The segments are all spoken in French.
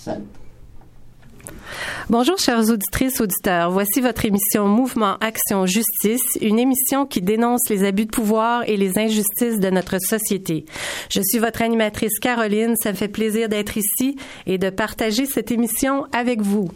Bonjour, chères auditrices, auditeurs. Voici votre émission Mouvement Action Justice, une émission qui dénonce les abus de pouvoir et les injustices de notre société. Je suis votre animatrice Caroline. Ça me fait plaisir d'être ici et de partager cette émission avec vous.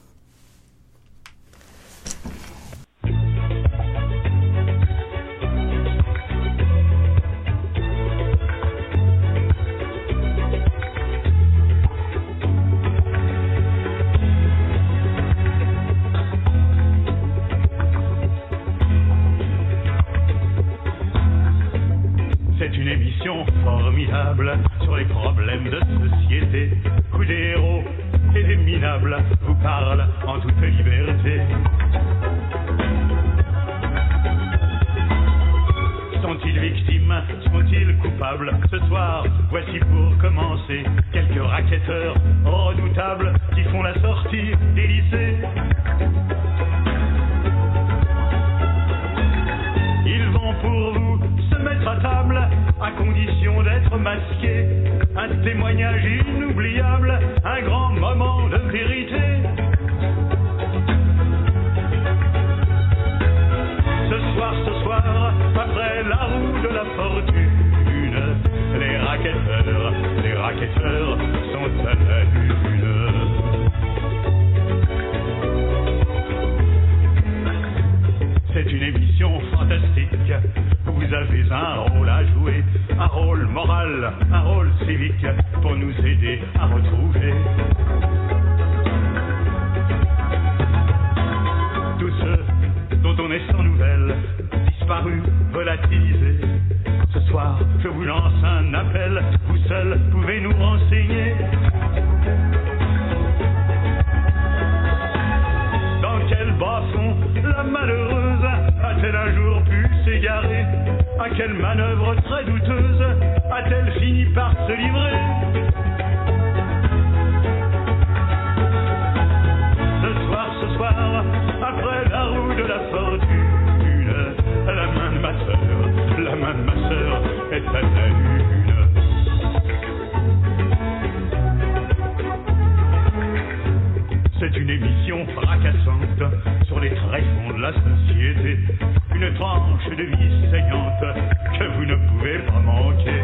Formidable sur les problèmes de société, où des héros et des minables vous parlent en toute liberté. Sont-ils victimes? Sont-ils coupables? Ce soir, voici pour commencer quelques racketteurs redoutables qui font la sortie des lycées. Ils vont pour vous se mettre à table, à condition d'être masqué. Un témoignage inoubliable, un grand moment de vérité. Ce soir, après la roue de la fortune, les racketteurs sont à la lune. C'est une émission fantastique. Vous avez un rôle à jouer, un rôle moral, un rôle civique, pour nous aider à retrouver tous ceux dont on est sans nouvelles, disparus, volatilisés. Ce soir, je vous lance un appel, vous seuls pouvez nous renseigner. Dans quel bas-fond la malheureuse a-t-elle un jour pu s'égarer? À quelle manœuvre très douteuse a-t-elle fini par se livrer? Ce soir, après la roue de la fortune, la main de ma sœur est à la lune. C'est une émission fracassante sur les tréfonds de la société, une tranche de vie saignante que vous ne pouvez pas manquer.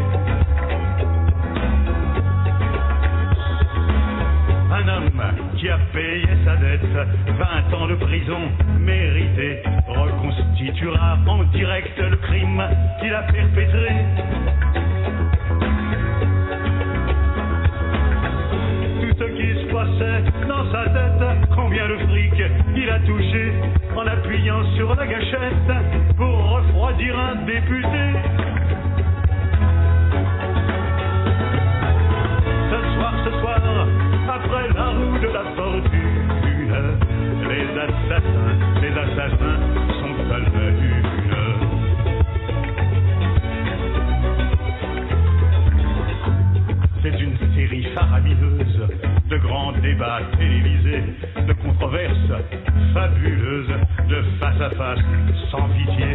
Un homme qui a payé sa dette, 20 ans de prison méritée, reconstituera en direct le crime qu'il a perpétré. Tout ce qui se passait dans sa tête, combien de fric il a touché en appuyant sur la gâchette pour refroidir un député. Ce soir, après la roue de la fortune, les assassins sont à la lune. C'est une série faramineuse de grands débats télévisés, de controverses fabuleuses, de face à face sans pitié.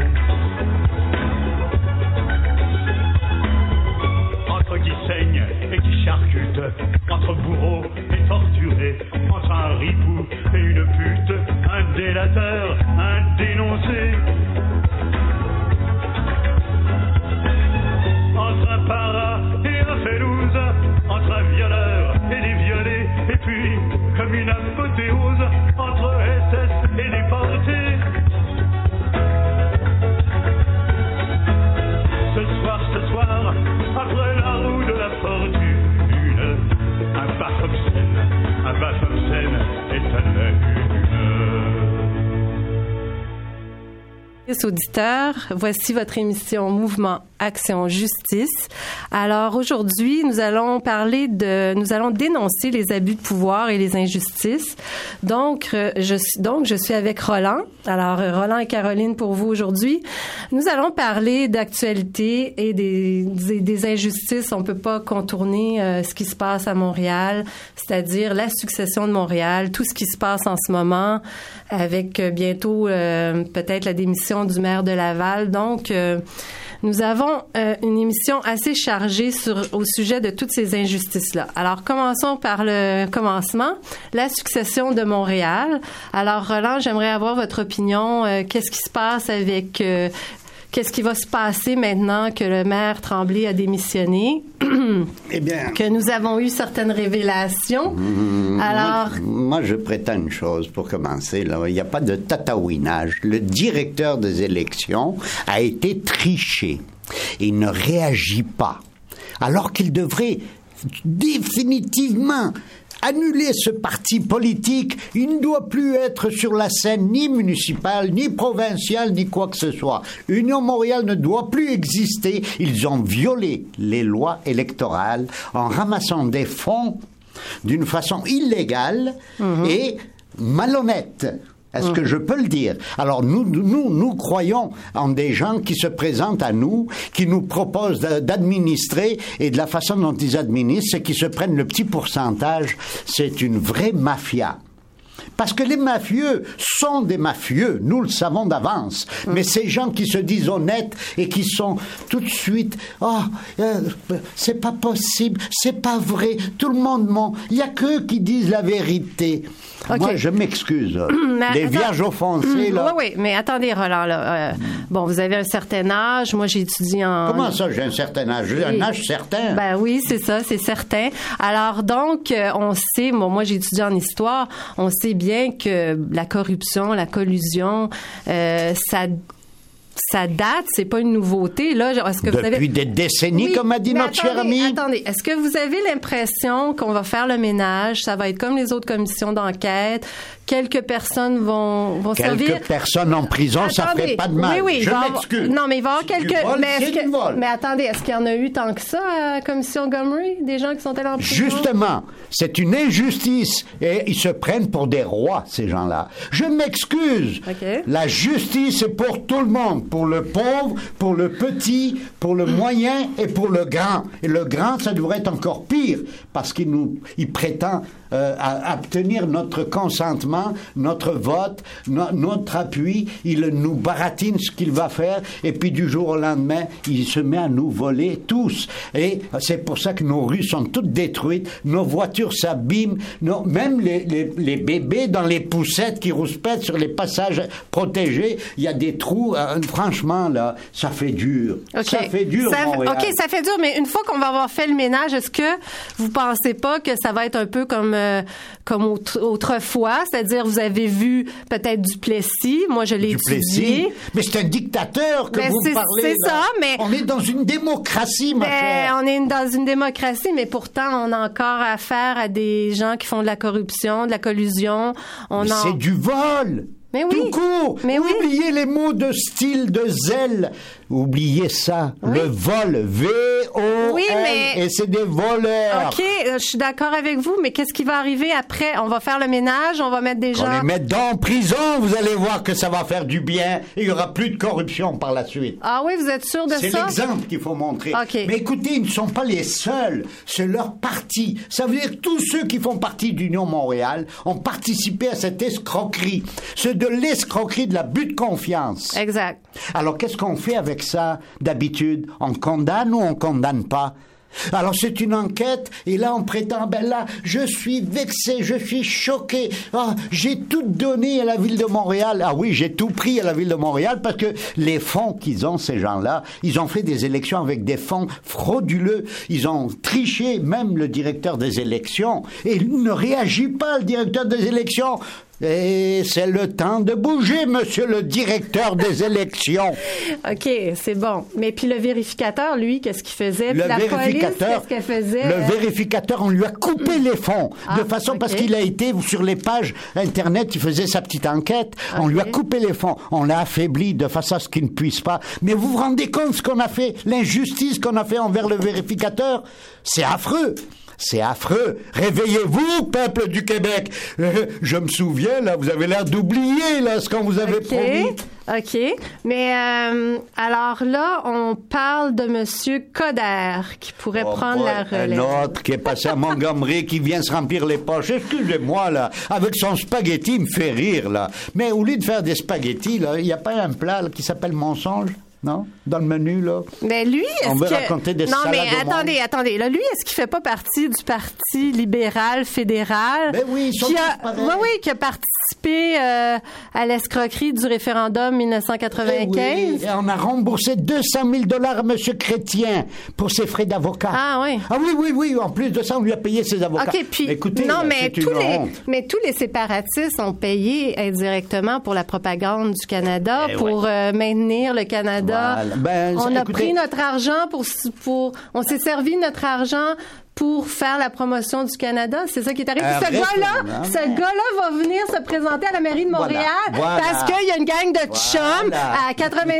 Entre qui saigne et qui charcute, entre bourreaux et torturés, entre un ripou et une pute, un délateur, un dénoncé. Entre un para et un félouse, entre un violeur et des violés, et puis, comme une apothéose, entre SS et déportés. Ce soir, après la roue de la fortune, un baf obscène est à la lune. Auditeurs, voici votre émission Mouvement Action Justice. Alors aujourd'hui, nous allons dénoncer les abus de pouvoir et les injustices. Donc je suis avec Roland. Alors Roland et Caroline pour vous aujourd'hui. Nous allons parler d'actualité et des injustices. On peut pas contourner ce qui se passe à Montréal, c'est-à-dire la succession de Montréal, tout ce qui se passe en ce moment avec bientôt peut-être la démission du maire de Laval. Donc Nous avons une émission assez chargée au sujet de toutes ces injustices-là. Alors, commençons par le commencement, la succession de Montréal. Alors, Roland, j'aimerais avoir votre opinion. Qu'est-ce qui se passe avec... Qu'est-ce qui va se passer maintenant que le maire Tremblay a démissionné? Eh bien... Que nous avons eu certaines révélations. Alors... Moi, je prétends une chose pour commencer. Là. Il n'y a pas de tataouinage. Le directeur des élections a été triché. Il ne réagit pas. Alors qu'il devrait définitivement... annuler ce parti politique, il ne doit plus être sur la scène ni municipale, ni provinciale, ni quoi que ce soit. Union Montréal ne doit plus exister. Ils ont violé les lois électorales en ramassant des fonds d'une façon illégale et malhonnête. Est-ce que je peux le dire? Alors, nous croyons en des gens qui se présentent à nous, qui nous proposent d'administrer, et de la façon dont ils administrent, c'est qu'ils se prennent le petit pourcentage. C'est une vraie mafia. Parce que les mafieux sont des mafieux, nous le savons d'avance. Mais ces gens qui se disent honnêtes et qui sont tout de suite, c'est pas possible, c'est pas vrai, tout le monde ment. Il y a qu'eux qui disent la vérité. Okay. Moi, je m'excuse. Les vierges offensées, là. Oui, mais attendez, Roland, là. Bon, vous avez un certain âge. Moi, j'ai étudié en... Comment ça, j'ai un certain âge? J'ai un âge certain. Ben oui, c'est ça, c'est certain. Alors, donc, on sait, moi, j'ai étudié en histoire, on sait bien que la corruption, la collusion, ça date, c'est pas une nouveauté. Là, est-ce que depuis des décennies, comme a dit notre cher ami. Attendez, est-ce que vous avez l'impression qu'on va faire le ménage, ça va être comme les autres commissions d'enquête, quelques personnes vont servir... Quelques personnes en prison, ça ferait pas de mal. Oui, je m'excuse. Non, mais il va y avoir quelques... Vol. Mais attendez, est-ce qu'il y en a eu tant que ça à la commission Montgomery, des gens qui sont allés en prison? Justement, c'est une injustice et ils se prennent pour des rois, ces gens-là. Je m'excuse. Okay. La justice est pour tout le monde. Pour le pauvre, pour le petit, pour le moyen et pour le grand. Et le grand, ça devrait être encore pire, parce qu'il prétend à obtenir notre consentement, notre vote, notre appui. Il nous baratine ce qu'il va faire, et puis du jour au lendemain, il se met à nous voler tous. Et c'est pour ça que nos rues sont toutes détruites, nos voitures s'abîment, même les bébés dans les poussettes qui rouspètent sur les passages protégés, il y a des trous. Franchement, là, ça fait dur. Okay. Ça fait dur, Montréal. OK, ça fait dur, mais une fois qu'on va avoir fait le ménage, est-ce que vous pensez pas que ça va être un peu comme autrefois? C'est-à-dire, vous avez vu peut-être Duplessis. Moi, je l'ai étudié. Mais c'est un dictateur que vous parlez. C'est ça, mais... On est dans une démocratie, ma chère. On est dans une démocratie, mais pourtant, on a encore affaire à des gens qui font de la corruption, de la collusion. C'est du vol! Mais oui. Tout court. Mais oubliez les mots de style, de zèle. Oubliez ça. Oui. Le vol. V-O-L. Oui, mais... Et c'est des voleurs. OK, je suis d'accord avec vous, mais qu'est-ce qui va arriver après? On va faire le ménage, on va mettre des gens... On les met en prison, vous allez voir que ça va faire du bien. Et il n'y aura plus de corruption par la suite. Ah oui, vous êtes sûr de ça? C'est l'exemple qu'il faut montrer. Okay. Mais écoutez, ils ne sont pas les seuls. C'est leur parti. Ça veut dire que tous ceux qui font partie d'Union Montréal ont participé à cette escroquerie. C'est de l'escroquerie, de l'abus de confiance. Exact. Alors, qu'est-ce qu'on fait avec ça, d'habitude? On condamne ou on condamne pas? Alors c'est une enquête et là on prétend, là je suis vexé, je suis choqué, j'ai tout donné à la ville de Montréal. Ah oui, j'ai tout pris à la ville de Montréal parce que les fonds qu'ils ont, ces gens-là, ils ont fait des élections avec des fonds frauduleux, ils ont triché même le directeur des élections et il ne réagit pas, le directeur des élections. Et c'est le temps de bouger, monsieur le directeur des élections. OK, c'est bon. Mais puis le vérificateur, lui, qu'est-ce qu'il faisait? Puis la police, qu'est-ce qu'elle faisait? Le vérificateur, on lui a coupé les fonds. De façon, parce qu'il a été sur les pages Internet, il faisait sa petite enquête. Okay. On lui a coupé les fonds. On l'a affaibli de façon à ce qu'il ne puisse pas. Mais vous vous rendez compte ce qu'on a fait? L'injustice qu'on a fait envers le vérificateur? C'est affreux. C'est affreux. Réveillez-vous, peuple du Québec. Je me souviens, là, vous avez l'air d'oublier, là, ce qu'on vous avait promis. OK. Mais alors là, on parle de M. Coderre qui pourrait prendre la relève. Un autre qui est passé à Montgomery, qui vient se remplir les poches. Excusez-moi, là, avec son spaghetti, il me fait rire, là. Mais au lieu de faire des spaghettis, là, il n'y a pas un plat là, qui s'appelle mensonge? Non? Dans le menu, là? Mais lui, est-ce on veut que... raconter des non, salades mais attendez. Là, lui, est-ce qu'il fait pas partie du Parti libéral fédéral? Ben oui, ils sont tous pareils. Oui, qui a participé à l'escroquerie du référendum 1995. Oui, et on a remboursé 200 000 $ à M. Chrétien pour ses frais d'avocat. Ah oui. Ah oui. En plus de ça, on lui a payé ses avocats. OK, puis... Écoutez, non, là, mais honte. tous les séparatistes ont payé indirectement pour la propagande du Canada, pour maintenir le Canada. Voilà. On a pris notre argent on s'est servi de notre argent pour faire la promotion du Canada. C'est ça qui est arrivé. Ce gars-là va venir se présenter à la mairie de Montréal parce qu'il y a une gang de chums à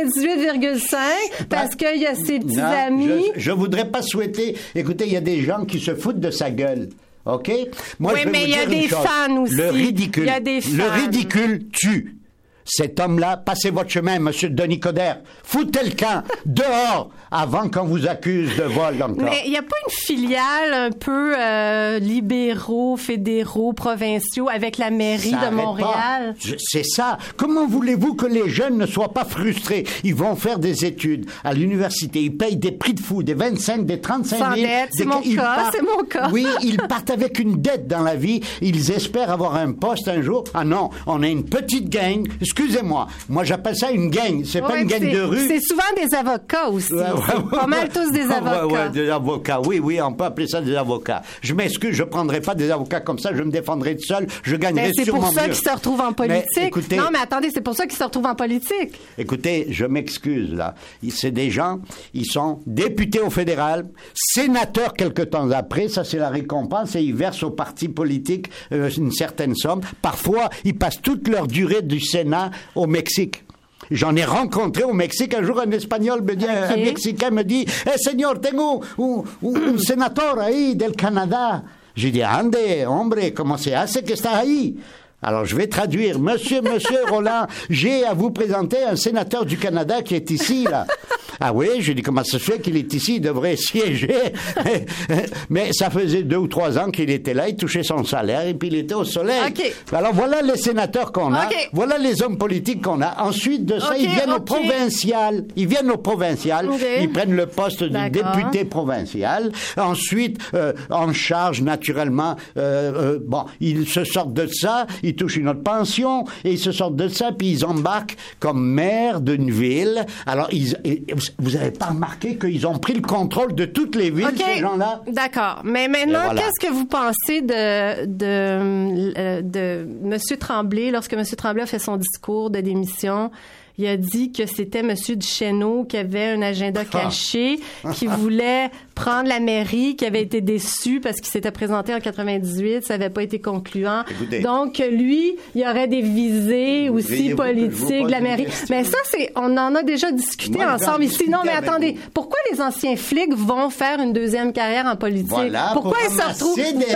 98,5 parce qu'il y a ses petits amis. Je voudrais pas souhaiter... Écoutez, il y a des gens qui se foutent de sa gueule. OK? Moi, oui, mais il y a des fans aussi. Le ridicule. Il y a des fans. Le ridicule tue. Cet homme-là, passez votre chemin, monsieur Denis Coderre. Foutez le camp dehors avant qu'on vous accuse de vol encore. Mais il n'y a pas une filiale un peu libéraux, fédéraux, provinciaux avec la mairie de Montréal? C'est ça. Comment voulez-vous que les jeunes ne soient pas frustrés? Ils vont faire des études à l'université. Ils payent des prix de fou, des 25, des 35 000. Sans dette, c'est mon cas. Oui, ils partent avec une dette dans la vie. Ils espèrent avoir un poste un jour. Ah non, on a une petite gang. Excusez-moi, moi j'appelle ça une gang. C'est pas une gang de rue. C'est souvent des avocats aussi. Pas mal tous des avocats. Ouais, des avocats. Oui, on peut appeler ça des avocats. Je m'excuse, je prendrai pas des avocats comme ça. Je me défendrai seul. Je gagnerai sûrement mieux. C'est pour ça qu'ils se retrouvent en politique. Mais, écoutez, non, mais attendez, c'est pour ça qu'ils se retrouvent en politique. Écoutez, je m'excuse là. C'est des gens, ils sont députés au fédéral, sénateurs quelque temps après. Ça, c'est la récompense et ils versent aux partis politiques une certaine somme. Parfois, ils passent toute leur durée du Sénat au Mexique. J'en ai rencontré au Mexique. Un jour, un Espagnol me dit, un Mexicain me dit, señor, tengo un sénateur ahí del Canada. J'ai dit, ande, hombre, comment se hace que está ahí? Alors, je vais traduire. Monsieur Roland, j'ai à vous présenter un sénateur du Canada qui est ici, là. Ah oui, je dis, comment ça se fait qu'il est ici? Il devrait siéger. Mais ça faisait 2 ou 3 ans qu'il était là, il touchait son salaire et puis il était au soleil. Okay. Alors, voilà les sénateurs qu'on a. Okay. Voilà les hommes politiques qu'on a. Ensuite de ça, ils viennent au provincial. Okay. Ils prennent le poste de député provincial. Ensuite, en charge, naturellement, ils se sortent de ça. Ils touchent une autre pension et ils se sortent de ça puis ils embarquent comme maire d'une ville. Alors, vous n'avez pas remarqué qu'ils ont pris le contrôle de toutes les villes, ces gens-là? D'accord. Mais maintenant, qu'est-ce que vous pensez de M. Tremblay, lorsque M. Tremblay a fait son discours de démission? Il a dit que c'était M. Duchesneau qui avait un agenda caché, qui voulait prendre la mairie, qui avait été déçu parce qu'il s'était présenté en 98, ça n'avait pas été concluant. Écoutez, donc, lui, il y aurait des visées aussi politiques de la mairie. Mais ça, on en a déjà discuté ensemble ici. Non, mais attendez, pourquoi les anciens flics vont faire une deuxième carrière en politique? Pourquoi ils se retrouvent?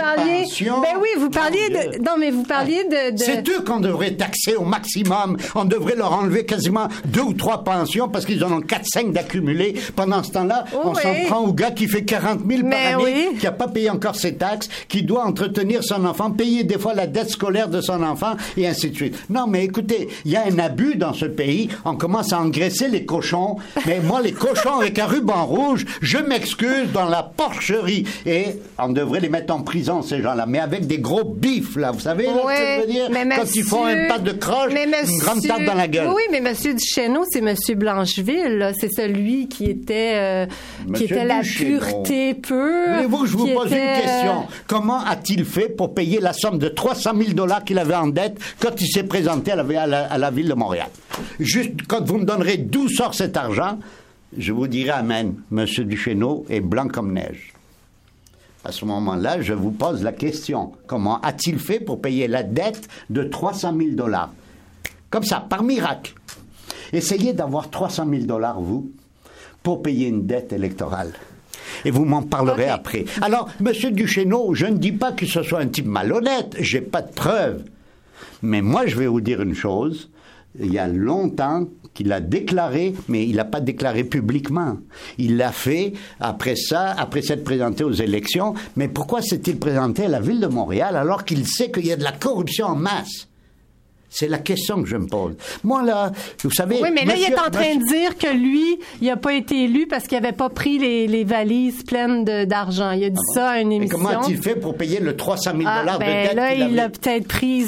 Vous parliez de... Non, mais vous parliez de... C'est eux qu'on devrait taxer au maximum. On devrait leur enlever quasiment 2 ou 3 pensions parce qu'ils en ont 4-5 d'accumulés. Pendant ce temps-là, on s'en prend au gars qui fait 40 000 par année, qui n'a pas payé encore ses taxes, qui doit entretenir son enfant, payer des fois la dette scolaire de son enfant, et ainsi de suite. Non, mais écoutez, il y a un abus dans ce pays. On commence à engraisser les cochons. Mais moi, les cochons avec un ruban rouge, je m'excuse, dans la porcherie. Et on devrait les mettre en prison, ces gens-là. Mais avec des gros bifs, là. Vous savez, là, ce que je veux dire? Quand ils font un pas de croche, une grande tarte dans la gueule. Oui, mais M. Duchesneau, c'est M. Blancheville, là. C'est celui qui était la pureté pure. Voulez-vous que je vous pose une question? Comment a-t-il fait pour payer la somme de 300 000 $ qu'il avait en dette quand il s'est présenté à la ville de Montréal? Juste quand vous me donnerez d'où sort cet argent, je vous dirai amen. M. Duchesneau est blanc comme neige. À ce moment-là, je vous pose la question. Comment a-t-il fait pour payer la dette de 300 000 $? Comme ça, par miracle. Essayez d'avoir 300 000 $, vous, pour payer une dette électorale. Et vous m'en parlerez après. Alors, M. Duchesneau, je ne dis pas que ce soit un type malhonnête. J'ai pas de preuves. Mais moi, je vais vous dire une chose. Il y a longtemps qu'il a déclaré, mais il n'a pas déclaré publiquement. Il l'a fait après ça, après s'être présenté aux élections. Mais pourquoi s'est-il présenté à la ville de Montréal alors qu'il sait qu'il y a de la corruption en masse? C'est la question que je me pose. Moi, là, vous savez... Oui, mais là, il est en train de dire que lui, il n'a pas été élu parce qu'il n'avait pas pris les valises pleines d'argent. Il a dit ça à une émission. Mais comment a-t-il fait pour payer le 300 000 $ de dette là, qu'il avait? Il a peut-être pris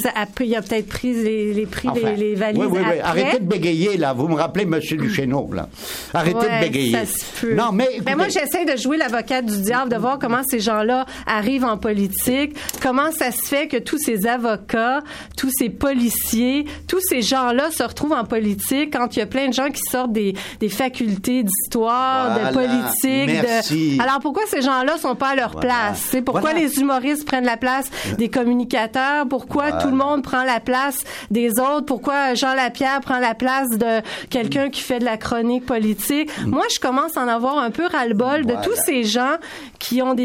les valises après. Arrêtez de bégayer, là. Vous me rappelez M. Duchesneau, là. Arrêtez de bégayer. Ça se peut. Non, mais écoutez... moi, j'essaie de jouer l'avocate du diable, de voir comment ces gens-là arrivent en politique, comment ça se fait que tous ces avocats, tous ces policiers, tous ces gens-là se retrouvent en politique quand il y a plein de gens qui sortent des facultés d'histoire, de politique. Merci. Alors, pourquoi ces gens-là sont pas à leur place? C'est pourquoi les humoristes prennent la place des communicateurs? Pourquoi tout le monde prend la place des autres? Pourquoi Jean Lapierre prend la place de quelqu'un qui fait de la chronique politique? Moi, je commence à en avoir un peu ras-le-bol de tous ces gens qui ont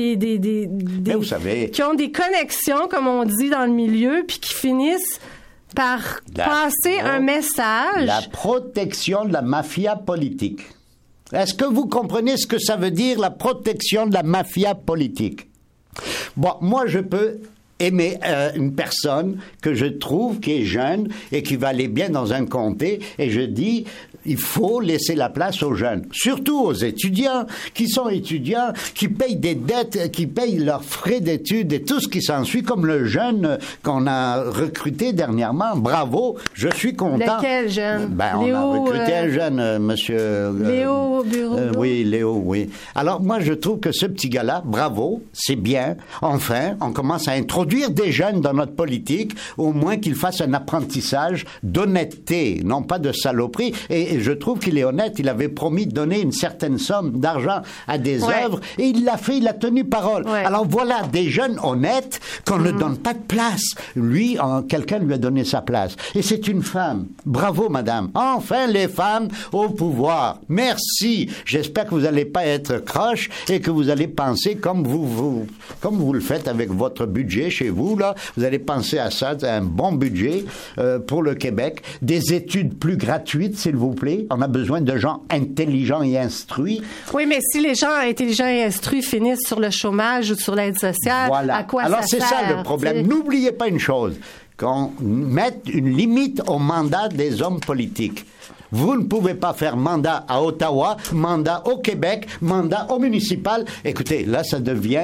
vous savez, qui ont des connexions, comme on dit dans le milieu, puis qui finissent par passer un message. La protection de la mafia politique. Est-ce que vous comprenez ce que ça veut dire, la protection de la mafia politique? Bon, moi, je peux aimer une personne que je trouve qui est jeune et qui va aller bien dans un comté, et je dis... Il faut laisser la place aux jeunes, surtout aux étudiants, qui sont étudiants, qui payent des dettes, qui payent leurs frais d'études et tout ce qui s'ensuit, comme le jeune qu'on a recruté dernièrement. Bravo, je suis content. Lequel jeune? On a recruté un jeune, monsieur... Léo Bureau. Oui, Léo, oui. Alors, moi, je trouve que ce petit gars-là, bravo, c'est bien. Enfin, on commence à introduire des jeunes dans notre politique, au moins qu'ils fassent un apprentissage d'honnêteté, non pas de saloperie. Et je trouve qu'il est honnête. Il avait promis de donner une certaine somme d'argent à des œuvres, et il l'a fait, il a tenu parole. Ouais. Alors voilà, des jeunes honnêtes qu'on ne donne pas de place. Lui, quelqu'un lui a donné sa place. Et c'est une femme. Bravo, madame. Enfin, les femmes au pouvoir. Merci. J'espère que vous n'allez pas être croche et que vous allez penser comme vous le faites avec votre budget chez vous, là. Vous allez penser à ça, c'est un bon budget pour le Québec. Des études plus gratuites, s'il vous plaît. On a besoin de gens intelligents et instruits. Oui, mais si les gens intelligents et instruits finissent sur le chômage ou sur l'aide sociale, à quoi Alors, ça sert? Alors, c'est ça le problème. N'oubliez pas une chose, qu'on mette une limite au mandat des hommes politiques. Vous ne pouvez pas faire mandat à Ottawa, mandat au Québec, mandat au municipal. Écoutez, là, ça devient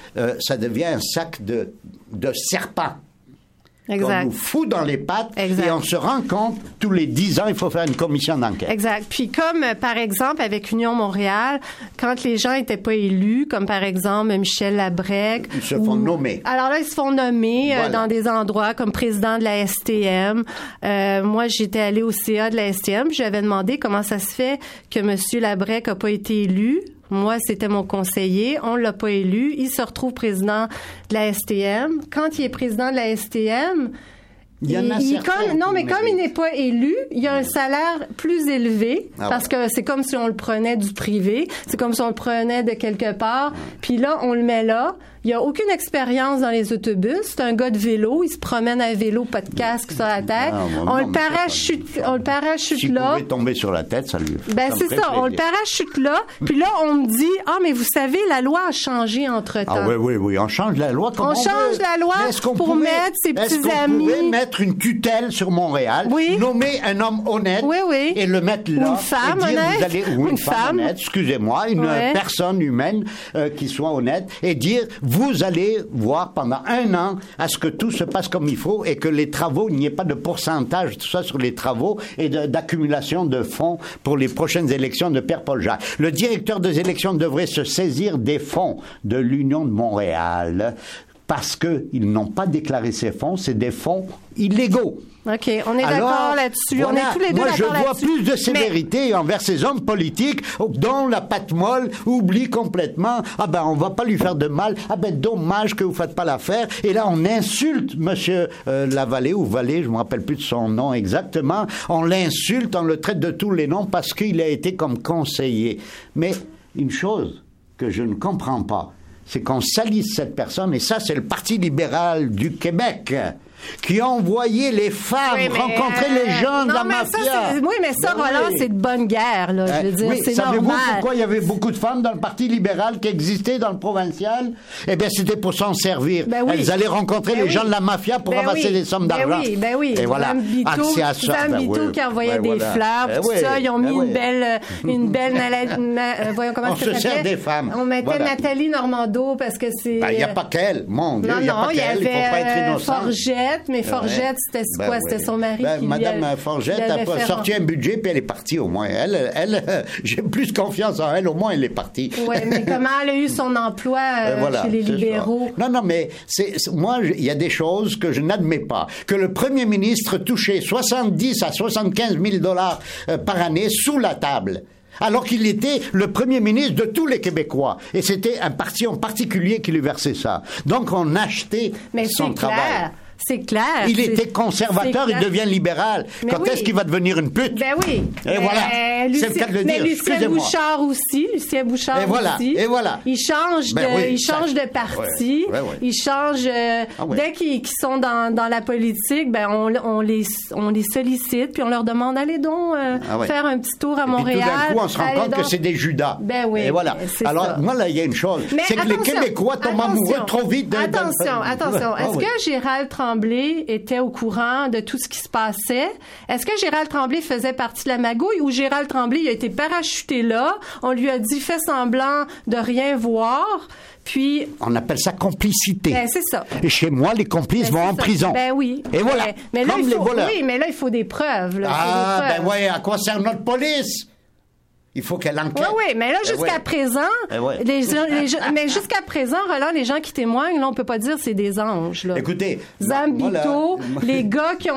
un sac de serpents. Exact. On nous fout dans les pattes, exact. Et on se rend compte, tous les 10 ans, il faut faire une commission d'enquête. Exact. Puis comme, par exemple, avec Union Montréal, quand les gens n'étaient pas élus, comme par exemple Michel Labrec... Ils se font nommer. Alors là, ils se font nommer dans des endroits comme président de la STM. Moi, j'étais allée au CA de la STM, j'avais demandé comment ça se fait que M. Labrec n'a pas été élu. Moi, c'était mon conseiller. On l'a pas élu. Il se retrouve président de la STM. Quand il est président de la STM, il n'est pas élu, il a un salaire plus élevé parce que c'est comme si on le prenait du privé. C'est comme si on le prenait de quelque part. Puis là, on le met là. Il n'y a aucune expérience dans les autobus. C'est un gars de vélo. Il se promène à vélo, pas de casque sur la tête. On le parachute S'il là. pouvait tomber sur la tête, ça lui c'est ça. On le parachute là. Puis là, on me dit, mais vous savez, la loi a changé entre-temps. Ah oui. On change la loi comme on change la loi pour mettre ses petits amis. Est-ce qu'on pouvait mettre une tutelle sur Montréal, nommer un homme honnête et le mettre là? Une femme honnête. Une femme honnête, excusez-moi, une personne humaine qui soit honnête et dire... Vous allez voir pendant 1 an à ce que tout se passe comme il faut et que les travaux, il n'y ait pas de pourcentage, tout ça sur les travaux et d'accumulation de fonds pour les prochaines élections de Pierre-Paul Jacques. Le directeur des élections devrait se saisir des fonds de l'Union de Montréal parce qu'ils n'ont pas déclaré ces fonds, c'est des fonds illégaux. OK, on est d'accord là-dessus. On est tous les deux d'accord là-dessus. Moi, je vois plus de sévérité envers ces hommes politiques dont la patte molle oublie complètement. On va pas lui faire de mal. Dommage que vous faites pas l'affaire. Et là, on insulte Monsieur Lavallée ou Vallée, je me rappelle plus de son nom exactement. On l'insulte, on le traite de tous les noms parce qu'il a été comme conseiller. Mais une chose que je ne comprends pas, c'est qu'on salisse cette personne, et ça, c'est le Parti libéral du Québec. qui a envoyé les femmes rencontrer les gens de la mafia. Mais ça, Roland, c'est de bonne guerre, là. Je veux dire, c'est normal. Savez-vous pourquoi il y avait beaucoup de femmes dans le Parti libéral qui existaient dans le provincial? Eh bien, c'était pour s'en servir. Elles allaient rencontrer les gens de la mafia pour ramasser des sommes d'argent. Et voilà. Bito qui envoyait des fleurs, tout ça. Ils ont mis une belle voyons comment ça s'appelait. On se sert des femmes. On mettait Nathalie Normando parce que c'est... Il n'y a pas qu'elle, mon Dieu. Il n'y a pas qu'elle, il ne faut pas être innocent. Forgette, mais Forgette, c'était quoi? C'était son mari qui Madame Forgette a sorti un budget puis elle est partie au moins. Elle, j'ai plus confiance en elle, au moins elle est partie. Oui, mais comment elle a eu son emploi chez les libéraux? Non, mais moi, il y a des choses que je n'admets pas. Que le premier ministre touchait 70 à 75 000 $ par année sous la table. Alors qu'il était le premier ministre de tous les Québécois. Et c'était un parti en particulier qui lui versait ça. Donc on achetait son travail. C'est clair. Il était conservateur, il devient libéral. Quand est-ce qu'il va devenir une pute? Ben oui. Et voilà. C'est le cas de le dire. Mais Lucien Bouchard aussi. Et voilà. Il change de parti. Il change. Dès qu'ils sont dans la politique, ben on les sollicite puis on leur demande allez donc faire un petit tour à Montréal. Et puis tout d'un coup, on se rend compte que c'est des Judas. Ben oui. Et voilà. Alors moi là, il y a une chose, c'est que les Québécois tombent amoureux trop vite. Attention. Est-ce que Gérald Tremblay était au courant de tout ce qui se passait? Est-ce que Gérald Tremblay faisait partie de la magouille ou Gérald Tremblay il a été parachuté là, on lui a dit fais semblant de rien voir, puis... On appelle ça complicité. Ben, c'est ça. Et chez moi, les complices vont en prison. Ben oui. Et voilà. Mais là, comme les voleurs. Oui, mais là, il faut des preuves. Là. Ben ouais, à quoi sert notre police? Il faut qu'elle enquête. Oui, mais là, jusqu'à présent, mais jusqu'à présent, Roland, les gens qui témoignent, là, on peut pas dire c'est des anges, là. Écoutez. Zambito, les gars qui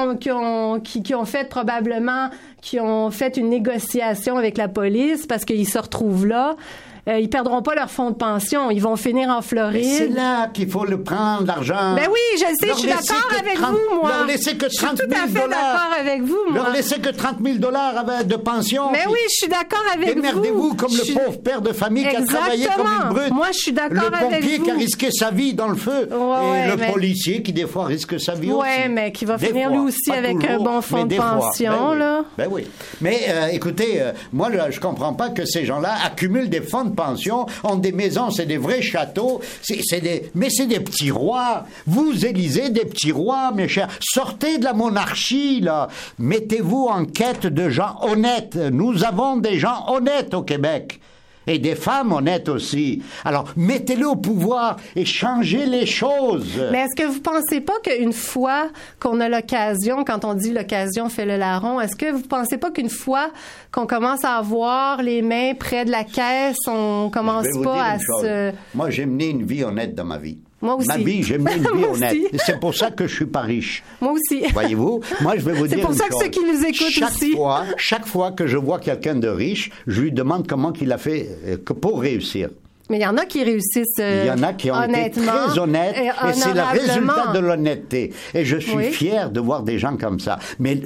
ont fait probablement, qui ont fait une négociation avec la police parce qu'ils se retrouvent là. Ils perdront pas leur fonds de pension. Ils vont finir en Floride. Mais c'est là qu'il faut le prendre, l'argent. Ben oui, je le sais, je suis d'accord avec vous, moi. Leur laisser que 30 000 $. Je suis tout à fait d'accord avec vous, moi. Leur laisser que 30 000 $ de pension. Mais oui, je suis d'accord avec vous. Démerdez-vous comme le pauvre père de famille qui a travaillé comme une brute. Moi, je suis d'accord avec vous. Le pompier qui a risqué sa vie dans le feu. Et le policier qui, des fois, risque sa vie aussi. Oui, mais qui va finir lui aussi avec un bon fonds de pension, là. Ben oui. Mais écoutez, moi, je comprends pas que ces gens-là accumulent des fonds de pension. Des maisons, c'est des vrais châteaux, mais c'est des petits rois. Vous élisez des petits rois, mes chers. Sortez de la monarchie, là. Mettez-vous en quête de gens honnêtes. Nous avons des gens honnêtes au Québec. Et des femmes honnêtes aussi. Alors, mettez-le au pouvoir et changez les choses. Mais est-ce que vous pensez pas qu'une fois qu'on a l'occasion, quand on dit l'occasion fait le larron, est-ce que vous pensez pas qu'une fois qu'on commence à avoir les mains près de la caisse, on commence pas à se... Moi, j'ai mené une vie honnête dans ma vie. Moi aussi. Ma vie, j'ai mené une vie honnête. Et c'est pour ça que je suis pas riche. Moi aussi. Voyez-vous? Moi, je vais vous dire une chose. C'est pour ça que ceux qui nous écoutent aussi. Chaque fois que je vois quelqu'un de riche, je lui demande comment il a fait pour réussir. Mais il y en a qui réussissent il y en a qui ont été très honnêtes et c'est le résultat de l'honnêteté. Et je suis fier de voir des gens comme ça. Mais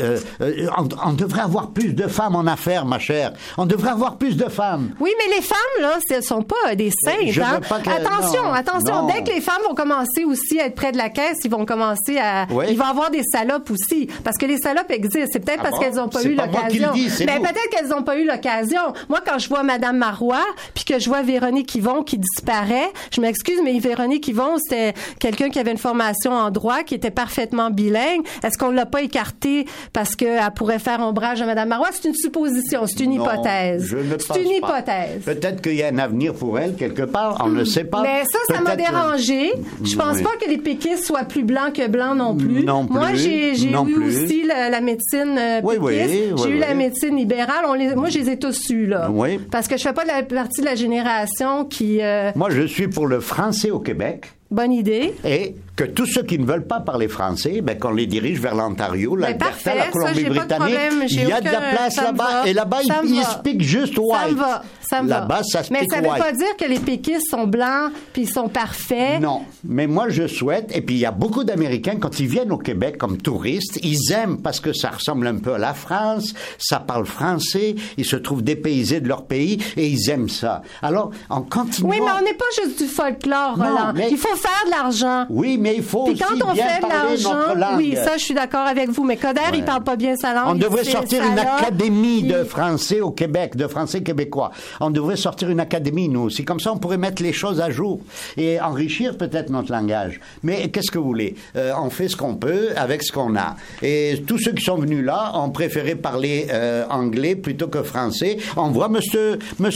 on devrait avoir plus de femmes en affaires, ma chère. On devrait avoir plus de femmes. Oui, mais les femmes, là, ce ne sont pas des saintes. Hein? Attention. Dès que les femmes vont commencer aussi à être près de la caisse, ils vont commencer à... Oui. Il va y avoir des salopes aussi. Parce que les salopes existent. C'est peut-être parce qu'elles n'ont pas eu l'occasion. Mais peut-être qu'elles n'ont pas eu l'occasion. Moi, quand je vois Mme Marois, puis que je vois Véronique Yvon qui disparaît. Je m'excuse, mais Véronique Yvon, c'était quelqu'un qui avait une formation en droit, qui était parfaitement bilingue. Est-ce qu'on l'a pas écartée parce qu'elle pourrait faire ombrage à Mme Marois? C'est une supposition, c'est une hypothèse. Je ne pense pas. C'est une hypothèse. Peut-être qu'il y a un avenir pour elle quelque part, on ne sait pas. Mais ça m'a dérangé. Je pense pas que les péquistes soient plus blancs que blancs non plus. Moi, j'ai eu aussi la médecine péquiste. J'ai eu la médecine libérale. Moi, je les ai tous eus, là. Oui. Parce que je fais pas partie de la génération qui... Moi, je suis pour le français au Québec. Bonne idée. Et que tous ceux qui ne veulent pas parler français, qu'on les dirige vers l'Ontario, l'Alberta, la Colombie-Britannique. Il y a de la place là-bas. Et là-bas, ils speak just white. Ça me va. Là-bas, ça speak white. Mais ça ne veut pas dire que les péquistes sont blancs puis ils sont parfaits. Non. Mais moi, je souhaite, et puis il y a beaucoup d'Américains, quand ils viennent au Québec comme touristes, ils aiment parce que ça ressemble un peu à la France, ça parle français, ils se trouvent dépaysés de leur pays et ils aiment ça. Alors, en continuant... Oui, mais on n'est pas juste du folklore, Roland. Il faut faire de l'argent. Oui, mais mais il faut Puis aussi quand on bien fait de parler notre l'argent, langue. oui, ça, je suis d'accord avec vous. Mais Coder, il parle pas bien sa langue. On devrait c'est sortir une ça là. académie de français au Québec, de français québécois. On devrait sortir une académie, nous aussi. Comme ça, on pourrait mettre les choses à jour et enrichir peut-être notre langage. Mais qu'est-ce que vous voulez? On fait ce qu'on peut avec ce qu'on a. Et tous ceux qui sont venus là ont préféré parler anglais plutôt que français. On voit monsieur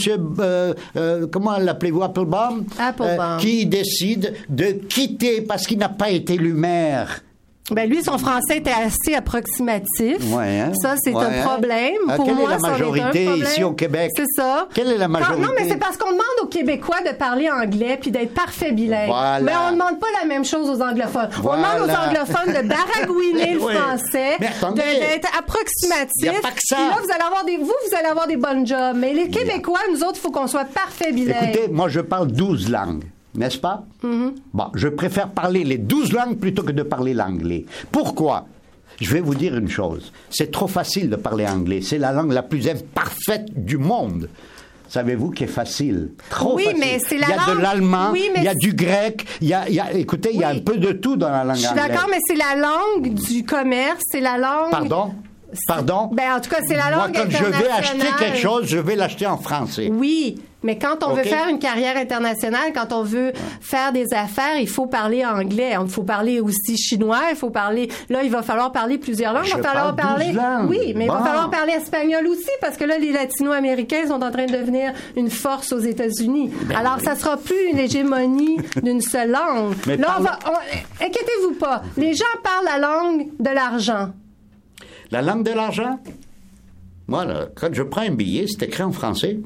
comment l'appelez-vous, Applebaum? Applebaum. Qui décide de quitter parce qu'il n'a pas été élu maire. Ben lui, son français était assez approximatif. Ouais, hein? Ça, c'est un problème. Pour quelle moi, est la majorité ici au Québec? C'est ça. Quelle est la majorité? Non, mais c'est parce qu'on demande aux Québécois de parler anglais puis d'être parfait bilingue. Voilà. Mais on ne demande pas la même chose aux anglophones. Voilà. On demande aux anglophones de baragouiner le Oui. français, Mais attendez, d'être approximatif. y a pas que ça. Puis là, vous allez avoir des bonnes jobs. Mais les Québécois, nous autres, il faut qu'on soit parfait bilingue. Écoutez, moi, je parle 12 langues. N'est-ce pas? Bon, je préfère parler les 12 langues plutôt que de parler l'anglais. Pourquoi? Je vais vous dire une chose. C'est trop facile de parler anglais. C'est la langue la plus imparfaite du monde. Savez-vous qu'il est facile? Trop facile. Mais c'est la il y a langue. de l'allemand, Oui, mais il y a du grec, écoutez, il y a un peu de tout dans la langue anglaise. Je suis d'accord, mais c'est la langue du commerce, c'est la langue... Pardon? Ben, en tout cas, c'est la langue Moi, quand je vais acheter internationale. quelque chose, je vais l'acheter en français. Oui, mais quand on veut OK. faire une carrière internationale, quand on veut faire des affaires, il faut parler anglais. Il faut parler aussi chinois, il faut parler... Là, il va falloir parler plusieurs langues. Je Il va falloir parle 12 langues. Oui, mais il va Bon. falloir parler espagnol aussi, parce que là, les Latino-Américains sont en train de devenir une force aux États-Unis. Alors, ça sera plus une hégémonie d'une seule langue. Mais Là, inquiétez-vous pas. Les gens parlent la langue de l'argent. La langue de l'argent? Moi, là, quand je prends un billet, c'est écrit en français.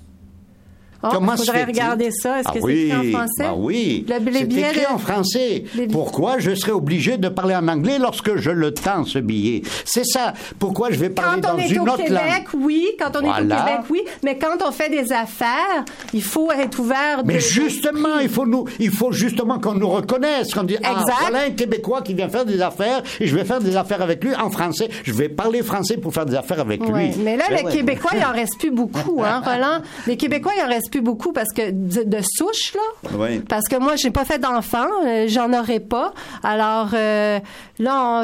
Comment il se faudrait fait-il? regarder ça. Est-ce que oui, c'est écrit en français? Oui, Les c'est billets écrit en français. Pourquoi je serais obligé de parler en anglais lorsque je le tends, ce billet? C'est ça. Pourquoi je vais parler dans une autre Québec, langue? oui. Quand on est au Voilà. Québec, oui. Mais quand on fait des affaires, il faut être ouvert. Mais justement, il faut justement qu'on nous reconnaisse, qu'on dise, Exact. voilà un Québécois qui vient faire des affaires et je vais faire des affaires avec lui en français. Je vais parler français pour faire des affaires avec Ouais. lui. Mais là, Ben les ouais. Québécois, il en reste plus beaucoup, hein, Roland? Les Québécois, il en reste plus beaucoup parce que de souche, là. Oui. Parce que moi, j'ai pas fait d'enfant, j'en aurais pas. Alors, là, ça,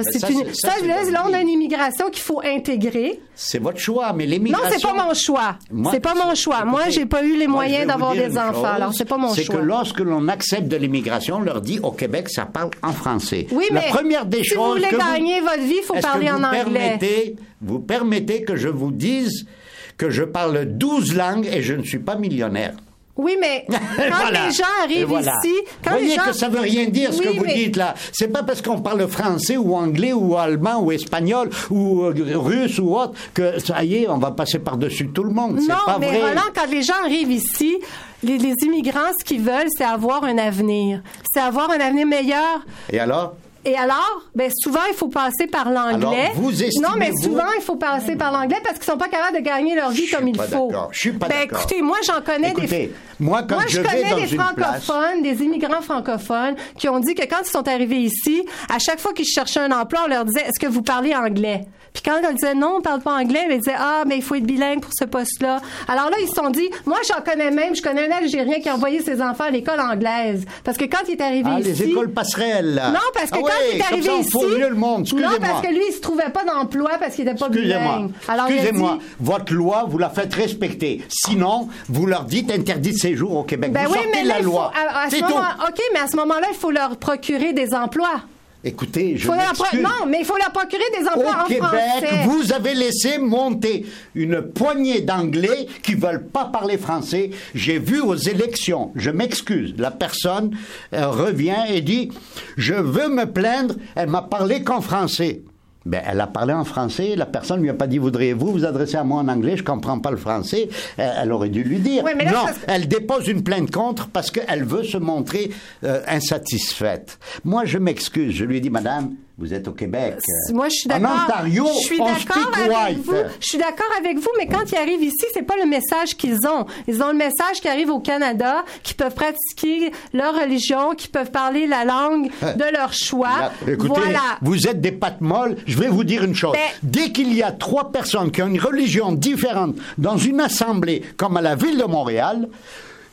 là, on a une immigration qu'il faut intégrer. C'est votre choix, mais Non, l'immigration... c'est pas mon choix. C'est pas mon choix. Moi, Écoutez, j'ai pas eu les moi, je moyens vais vous d'avoir dire des une enfants. chose, Alors, c'est pas mon choix. C'est que lorsque l'on accepte de l'immigration, on leur dit au Québec, ça parle en français. Oui, La mais première des si choses vous voulez que gagner votre vie, il faut Est-ce parler que en anglais. Vous permettez que je vous dise que je parle 12 langues et je ne suis pas millionnaire. Oui, mais quand Voilà. les gens Et arrivent voilà. ici, quand Voyez les gens... que ça veut rien dire ce Oui, que vous mais- dites là. C'est pas parce qu'on parle français ou anglais ou allemand ou espagnol ou russe ou autre que ça y est, on va passer par-dessus tout le monde. C'est Non, pas mais vrai. Roland, quand les gens arrivent ici, les immigrants, ce qu'ils veulent, c'est avoir un avenir. C'est avoir un avenir meilleur. Et alors? Et alors, ben souvent, il faut passer par l'anglais. Alors, vous estimez, non, mais vous- souvent, il faut passer par l'anglais parce qu'ils sont pas capables de gagner leur vie Je suis comme il pas faut. d'accord. Je suis pas ben, d'accord. écoutez, moi, j'en connais Écoutez, moi, quand je vais connais dans des une place- francophones, des immigrants francophones qui ont dit que quand ils sont arrivés ici, à chaque fois qu'ils cherchaient un emploi, on leur disait, est-ce que vous parlez anglais? Puis quand on disait non, on parle pas anglais, mais ils disaient, mais il faut être bilingue pour ce poste-là. Alors là, ils se sont dit, moi, j'en connais même, je connais un Algérien qui a envoyé ses enfants à l'école anglaise. Parce que quand il est arrivé ici. Les écoles passerelles, là. Non, parce que Ah quand ouais, il est arrivé comme ça, on ici. fout mieux le monde. Non, Excusez-moi. parce que lui, il se trouvait pas d'emploi parce qu'il était pas Excusez-moi. bilingue. Alors, il a Excusez-moi. dit- Votre loi, vous la faites respecter. Sinon, vous leur dites interdit de séjour au Québec. Ben vous oui, sortez mais là, la il faut, loi. à ce C'est moment, tout. OK, mais à ce moment-là, il faut leur procurer des emplois. Écoutez, je Faut leur m'excuse. non, mais il faut leur procurer des emplois Au en Québec, français. vous avez laissé monter une poignée d'Anglais qui veulent pas parler français. J'ai vu aux élections, je m'excuse, la personne revient et dit « Je veux me plaindre, elle m'a parlé qu'en français ». Ben, elle a parlé en français, la personne lui a pas dit « Voudriez-vous vous adresser à moi en anglais, je comprends pas le français ». Elle aurait dû lui dire. Ouais, mais là, non, ça- elle dépose une plainte contre parce qu'elle veut se montrer insatisfaite. Moi, je m'excuse, je lui ai dit « Madame, vous êtes au Québec. Moi, je suis d'accord. En Ontario, je suis on d'accord speak avec white. vous. Je suis d'accord avec vous, mais quand ils arrivent ici, c'est pas le message qu'ils ont. Ils ont le message qui arrive au Canada, qui peuvent pratiquer leur religion, qui peuvent parler la langue de leur choix. Là, écoutez, voilà. vous êtes des pattes molles. Je vais vous dire une chose. Ben- Dès qu'il y a 3 personnes qui ont une religion différente dans une assemblée, comme à la ville de Montréal,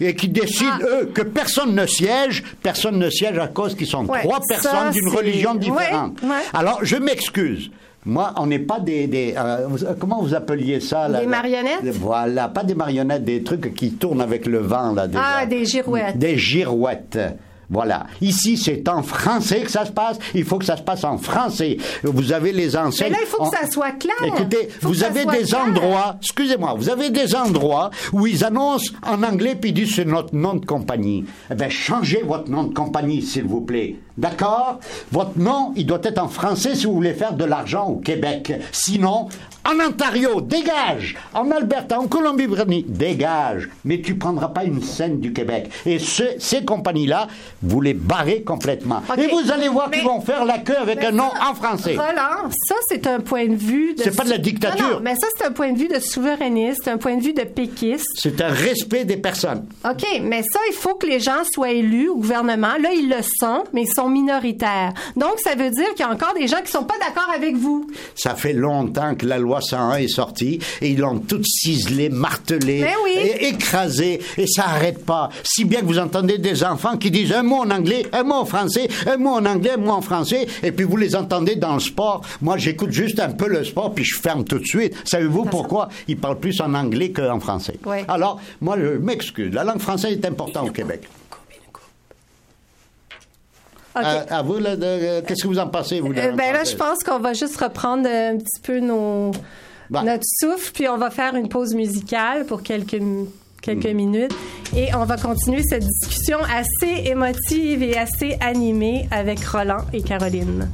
et qui décident, eux, que personne ne siège à cause qu'ils sont 3 personnes d'une religion différente. Ouais. Alors, je m'excuse. Moi, on n'est pas comment vous appeliez ça là, des marionnettes? Voilà, pas des marionnettes, des trucs qui tournent avec le vent là. Des girouettes. Des girouettes. Voilà. Ici, c'est en français que ça se passe. Il faut que ça se passe en français. Vous avez les enseignes. Mais là, il faut que ça soit clair. Écoutez, vous avez des endroits, excusez-moi, vous avez des endroits où ils annoncent en anglais puis ils disent c'est notre nom de compagnie. Eh bien, changez votre nom de compagnie, s'il vous plaît. D'accord? Votre nom, il doit être en français si vous voulez faire de l'argent au Québec. Sinon, en Ontario, dégage! En Alberta, en Colombie-Britannique, dégage! Mais tu prendras pas une scène du Québec. Et ces compagnies-là, vous les barrez complètement. Okay. Et vous allez voir qu'ils vont faire la queue avec un nom en français. Roland, ça, c'est un point de vue de... C'est pas de la dictature. Non, mais ça, c'est un point de vue de souverainiste, un point de vue de péquiste. C'est un respect des personnes. OK, mais ça, il faut que les gens soient élus au gouvernement. Là, ils le sont, mais ils sont minoritaires. Donc, ça veut dire qu'il y a encore des gens qui sont pas d'accord avec vous. Ça fait longtemps que la loi 101 est sortie et ils l'ont toute ciselée, martelée, et écrasée, et ça arrête pas. Si bien que vous entendez des enfants qui disent un mot en anglais, un mot en français, un mot en anglais, un mot en français, et puis vous les entendez dans le sport. Moi, j'écoute juste un peu le sport, puis je ferme tout de suite. Savez-vous pourquoi ils parlent plus en anglais qu'en français? Oui. Alors, moi, je m'excuse. La langue française est importante au Québec. Okay. À vous, qu'est-ce que vous en pensez, vous? Là, je pense qu'on va juste reprendre un petit peu notre souffle, puis on va faire une pause musicale pour quelques minutes, et on va continuer cette discussion assez émotive et assez animée avec Roland et Caroline.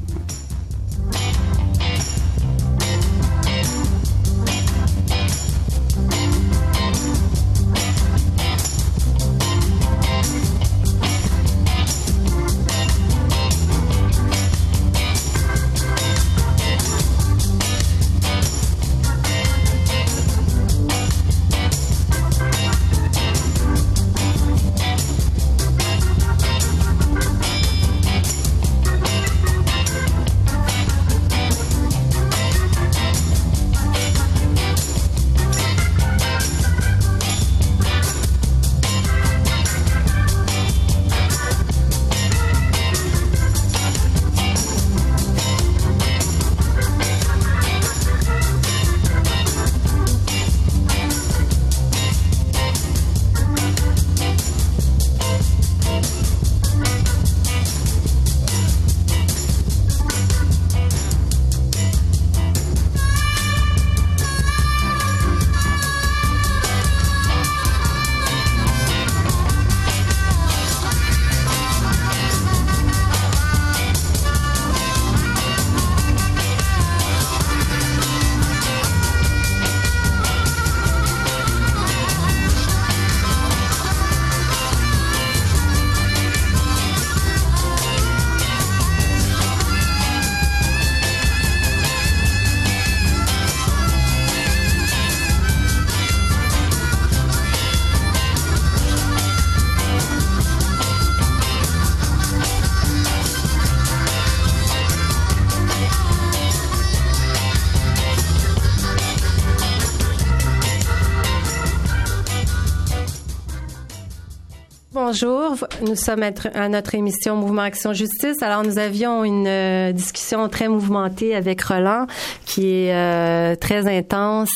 Bonjour, nous sommes à notre émission Mouvement Action Justice. Alors, nous avions une discussion très mouvementée avec Roland, qui est très intense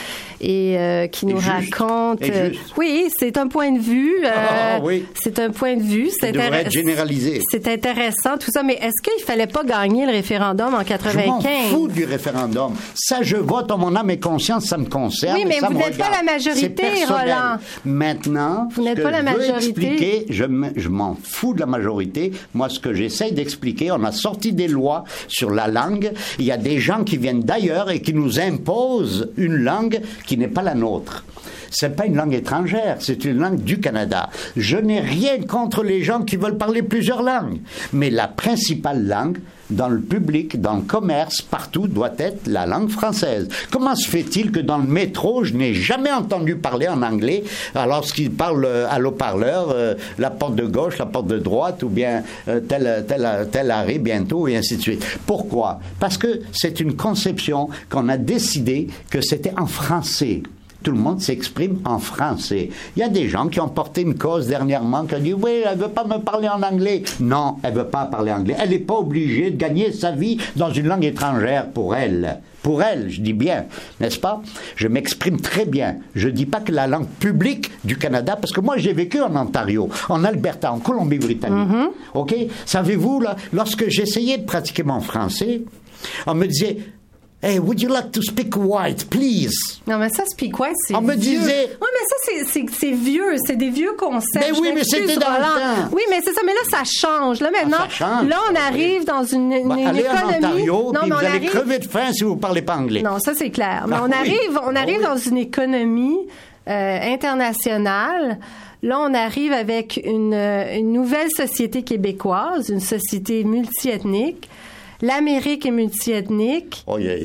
et qui nous raconte... oui, c'est un point de vue. Oui. C'est un point de vue. Ça devrait être généralisé. C'est intéressant, tout ça. Mais est-ce qu'il fallait pas gagner le référendum en 95? Je m'en fous du référendum. Ça, je vote en mon âme et conscience, ça me concerne. Oui, mais vous n'êtes pas la majorité, Roland. Maintenant, vous n'êtes pas la majorité. Je m'en fous de la majorité. Moi, ce que j'essaye d'expliquer, on a sorti des lois sur la langue. Il y a des gens qui viennent d'ailleurs et qui nous imposent une langue qui n'est pas la nôtre. C'est pas une langue étrangère, c'est une langue du Canada. Je n'ai rien contre les gens qui veulent parler plusieurs langues. Mais la principale langue, dans le public, dans le commerce, partout, doit être la langue française. Comment se fait-il que dans le métro, je n'ai jamais entendu parler en anglais, alors qu'ils parlent à l'eau-parleur, la porte de gauche, la porte de droite, ou bien tel arrêt bientôt, et ainsi de suite. Pourquoi? Parce que c'est une conception qu'on a décidé que c'était en français. tout le monde s'exprime en français. Il y a des gens qui ont porté une cause dernièrement qui ont dit, oui, elle veut pas me parler en anglais. Non, elle veut pas parler anglais. Elle n'est pas obligée de gagner sa vie dans une langue étrangère pour elle. Pour elle, je dis bien, n'est-ce pas? Je m'exprime très bien. Je dis pas que la langue publique du Canada, parce que moi j'ai vécu en Ontario, en Alberta, en Colombie-Britannique. OK? Savez-vous, là, lorsque j'essayais de pratiquer mon français, on me disait, hey, would you like to speak white, please? Non, mais ça, speak white, c'est on me vieux. disait... Oui, mais ça, c'est vieux. C'est des vieux concepts. Mais oui, mais c'était dans le temps. Oui, mais c'est ça. Mais là, ça change. Là, maintenant, ça change, là, on arrive dans une allez économie... en Ontario, non, puis mais vous on allez arrive... crever de faim si vous ne parlez pas anglais. Non, ça, c'est clair. Mais Ah, on arrive dans une économie internationale. Là, on arrive avec une nouvelle société québécoise, une société multiethnique. L'Amérique est multiethnique. Oh, là,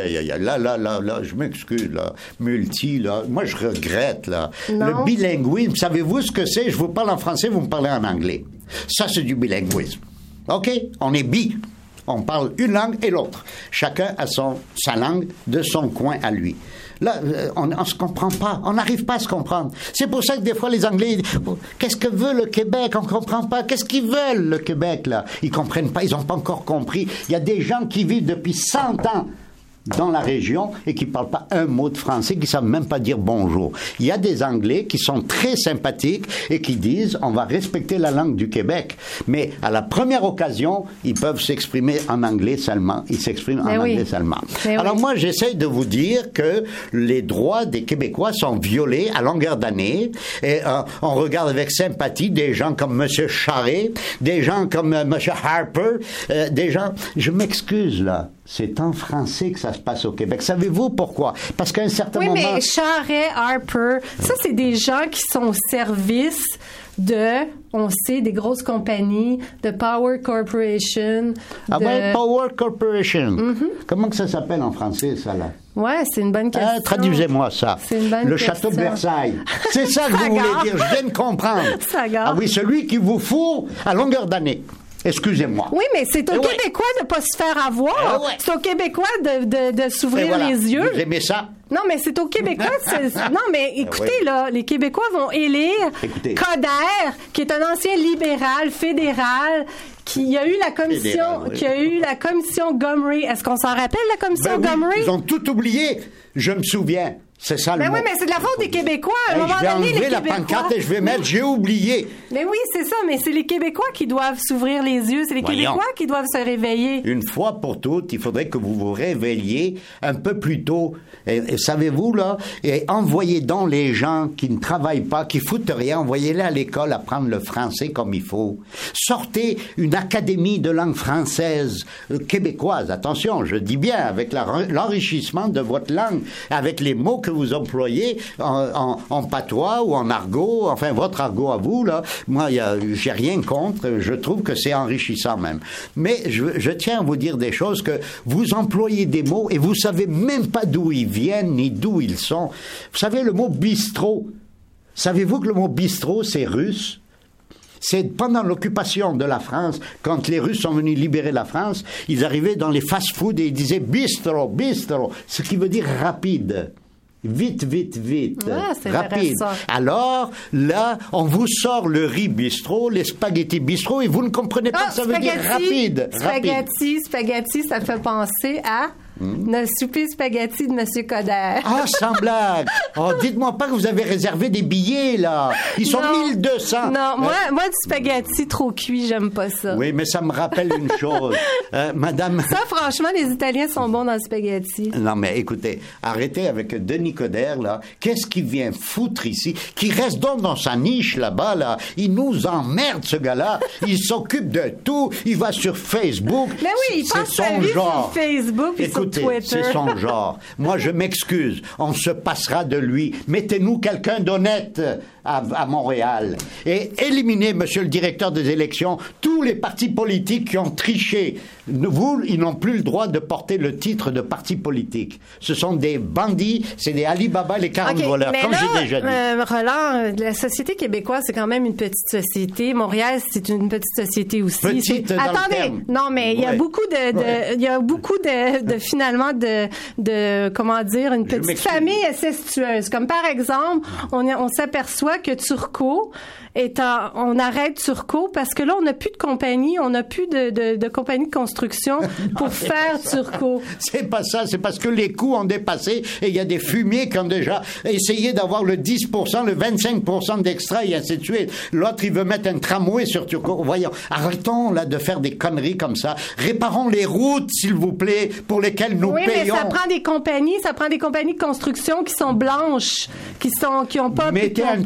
je m'excuse, là. Multi, là. Moi, je regrette, là. Non. Le bilinguisme, savez-vous ce que c'est? Je vous parle en français, vous me parlez en anglais. Ça, c'est du bilinguisme. OK? On est bi. On parle une langue et l'autre. Chacun a sa langue de son coin à lui. Là, on ne se comprend pas. On n'arrive pas à se comprendre. C'est pour ça que des fois, les Anglais disent, qu'est-ce que veut le Québec? On ne comprend pas. Qu'est-ce qu'ils veulent, le Québec, là? Ils ne comprennent pas. Ils n'ont pas encore compris. Il y a des gens qui vivent depuis 100 ans dans la région et qui ne parlent pas un mot de français, qui ne savent même pas dire bonjour. Il y a des Anglais qui sont très sympathiques et qui disent on va respecter la langue du Québec. Mais à la première occasion, ils peuvent s'exprimer en anglais seulement. Ils s'expriment en anglais seulement. Alors moi, j'essaie de vous dire que les droits des Québécois sont violés à longueur d'année et on regarde avec sympathie des gens comme M. Charest, des gens comme M. Harper, des gens... Je m'excuse là. C'est en français que ça se passe au Québec. Savez-vous pourquoi? Parce qu'à un certain moment... Oui, mais Charest, Harper, ça, c'est des gens qui sont au service on sait, des grosses compagnies, de Power Corporation. Power Corporation. Comment que ça s'appelle en français, ça, là? Ouais, c'est une bonne question. Traduisez-moi ça. C'est une bonne Le question. château de Versailles. C'est ça que vous voulez dire. Je viens de comprendre. Ah oui, celui qui vous fout à longueur d'année. Excusez-moi. Oui, mais c'est aux Québécois de ne pas se faire avoir. C'est aux Québécois de s'ouvrir les yeux. Vous aimez ça? Non, mais c'est aux Québécois. Non, mais écoutez, là, les Québécois vont élire Coderre, qui est un ancien libéral fédéral, qui a eu la commission Gomery. Est-ce qu'on s'en rappelle, la commission Gomery? Ils ont tout oublié. Je me souviens. C'est ça le mot. Oui, mais c'est de la faute des Québécois. À un moment je vais donné, enlever la pancarte et je vais mettre « J'ai oublié ». Mais oui, c'est ça. Mais c'est les Québécois qui doivent s'ouvrir les yeux. C'est les Québécois qui doivent se réveiller. Une fois pour toutes, il faudrait que vous vous réveilliez un peu plus tôt. Et savez-vous, là, et envoyez donc les gens qui ne travaillent pas, qui foutent rien, envoyez-les à l'école apprendre le français comme il faut. Sortez une académie de langue française québécoise. Attention, je dis bien, avec l'enrichissement de votre langue, avec les mots que vous employez en patois ou en argot, enfin votre argot à vous, là, moi, j'ai rien contre, je trouve que c'est enrichissant même. Mais je tiens à vous dire des choses que vous employez des mots et vous savez même pas d'où ils viennent ni d'où ils sont. Vous savez, le mot bistrot, savez-vous que le mot bistrot, c'est russe? C'est pendant l'occupation de la France, quand les Russes sont venus libérer la France, ils arrivaient dans les fast-foods et ils disaient bistro, bistro, ce qui veut dire rapide. Vite, vite, vite. C'est rapide. Alors, là, on vous sort le riz bistrot, les spaghettis bistrot, et vous ne comprenez pas que ça veut dire rapide. Spaghetti, ça fait penser à le souper spaghetti de M. Coderre. Ah, sans blague. Oh, dites-moi pas que vous avez réservé des billets, là. Ils sont 1200. Non, moi, du spaghetti trop cuit, j'aime pas ça. Oui, mais ça me rappelle une chose. Madame... Ça, franchement, les Italiens sont bons dans le spaghetti. Non, mais écoutez, arrêtez avec Denis Coderre, là. Qu'est-ce qu'il vient foutre ici? Qui reste donc dans sa niche, là-bas, là. Il nous emmerde, ce gars-là. Il s'occupe de tout. Il va sur Facebook. Mais oui, il passe sa vie sur Facebook et sur Twitter. C'est son genre. Moi, je m'excuse. On se passera de lui. Mettez-nous quelqu'un d'honnête à Montréal et éliminer, monsieur le directeur des élections, tous les partis politiques qui ont triché. Ils n'ont plus le droit de porter le titre de parti politique. Ce sont des bandits, c'est des Alibaba, les 40 voleurs, comme j'ai déjà dit. Roland, la société québécoise, c'est quand même une petite société. Montréal, c'est une petite société aussi. Petite dans le terme. Non, mais il y a beaucoup il y a beaucoup de finalement de comment dire, une petite famille incestueuse. Comme par exemple, on s'aperçoit que Turcot on arrête Turcot parce que là, on n'a plus de compagnie, on n'a plus de compagnie de construction pour faire Turcot. C'est pas ça, c'est parce que les coûts ont dépassé et il y a des fumiers qui ont déjà essayé d'avoir le 10%, le 25% d'extra et ainsi de suite. L'autre, il veut mettre un tramway sur Turcot. Voyons, arrêtons là de faire des conneries comme ça. Réparons les routes, s'il vous plaît, pour lesquelles nous payons. Oui, mais ça prend des compagnies de construction qui sont blanches, qui ont pas... Mettez un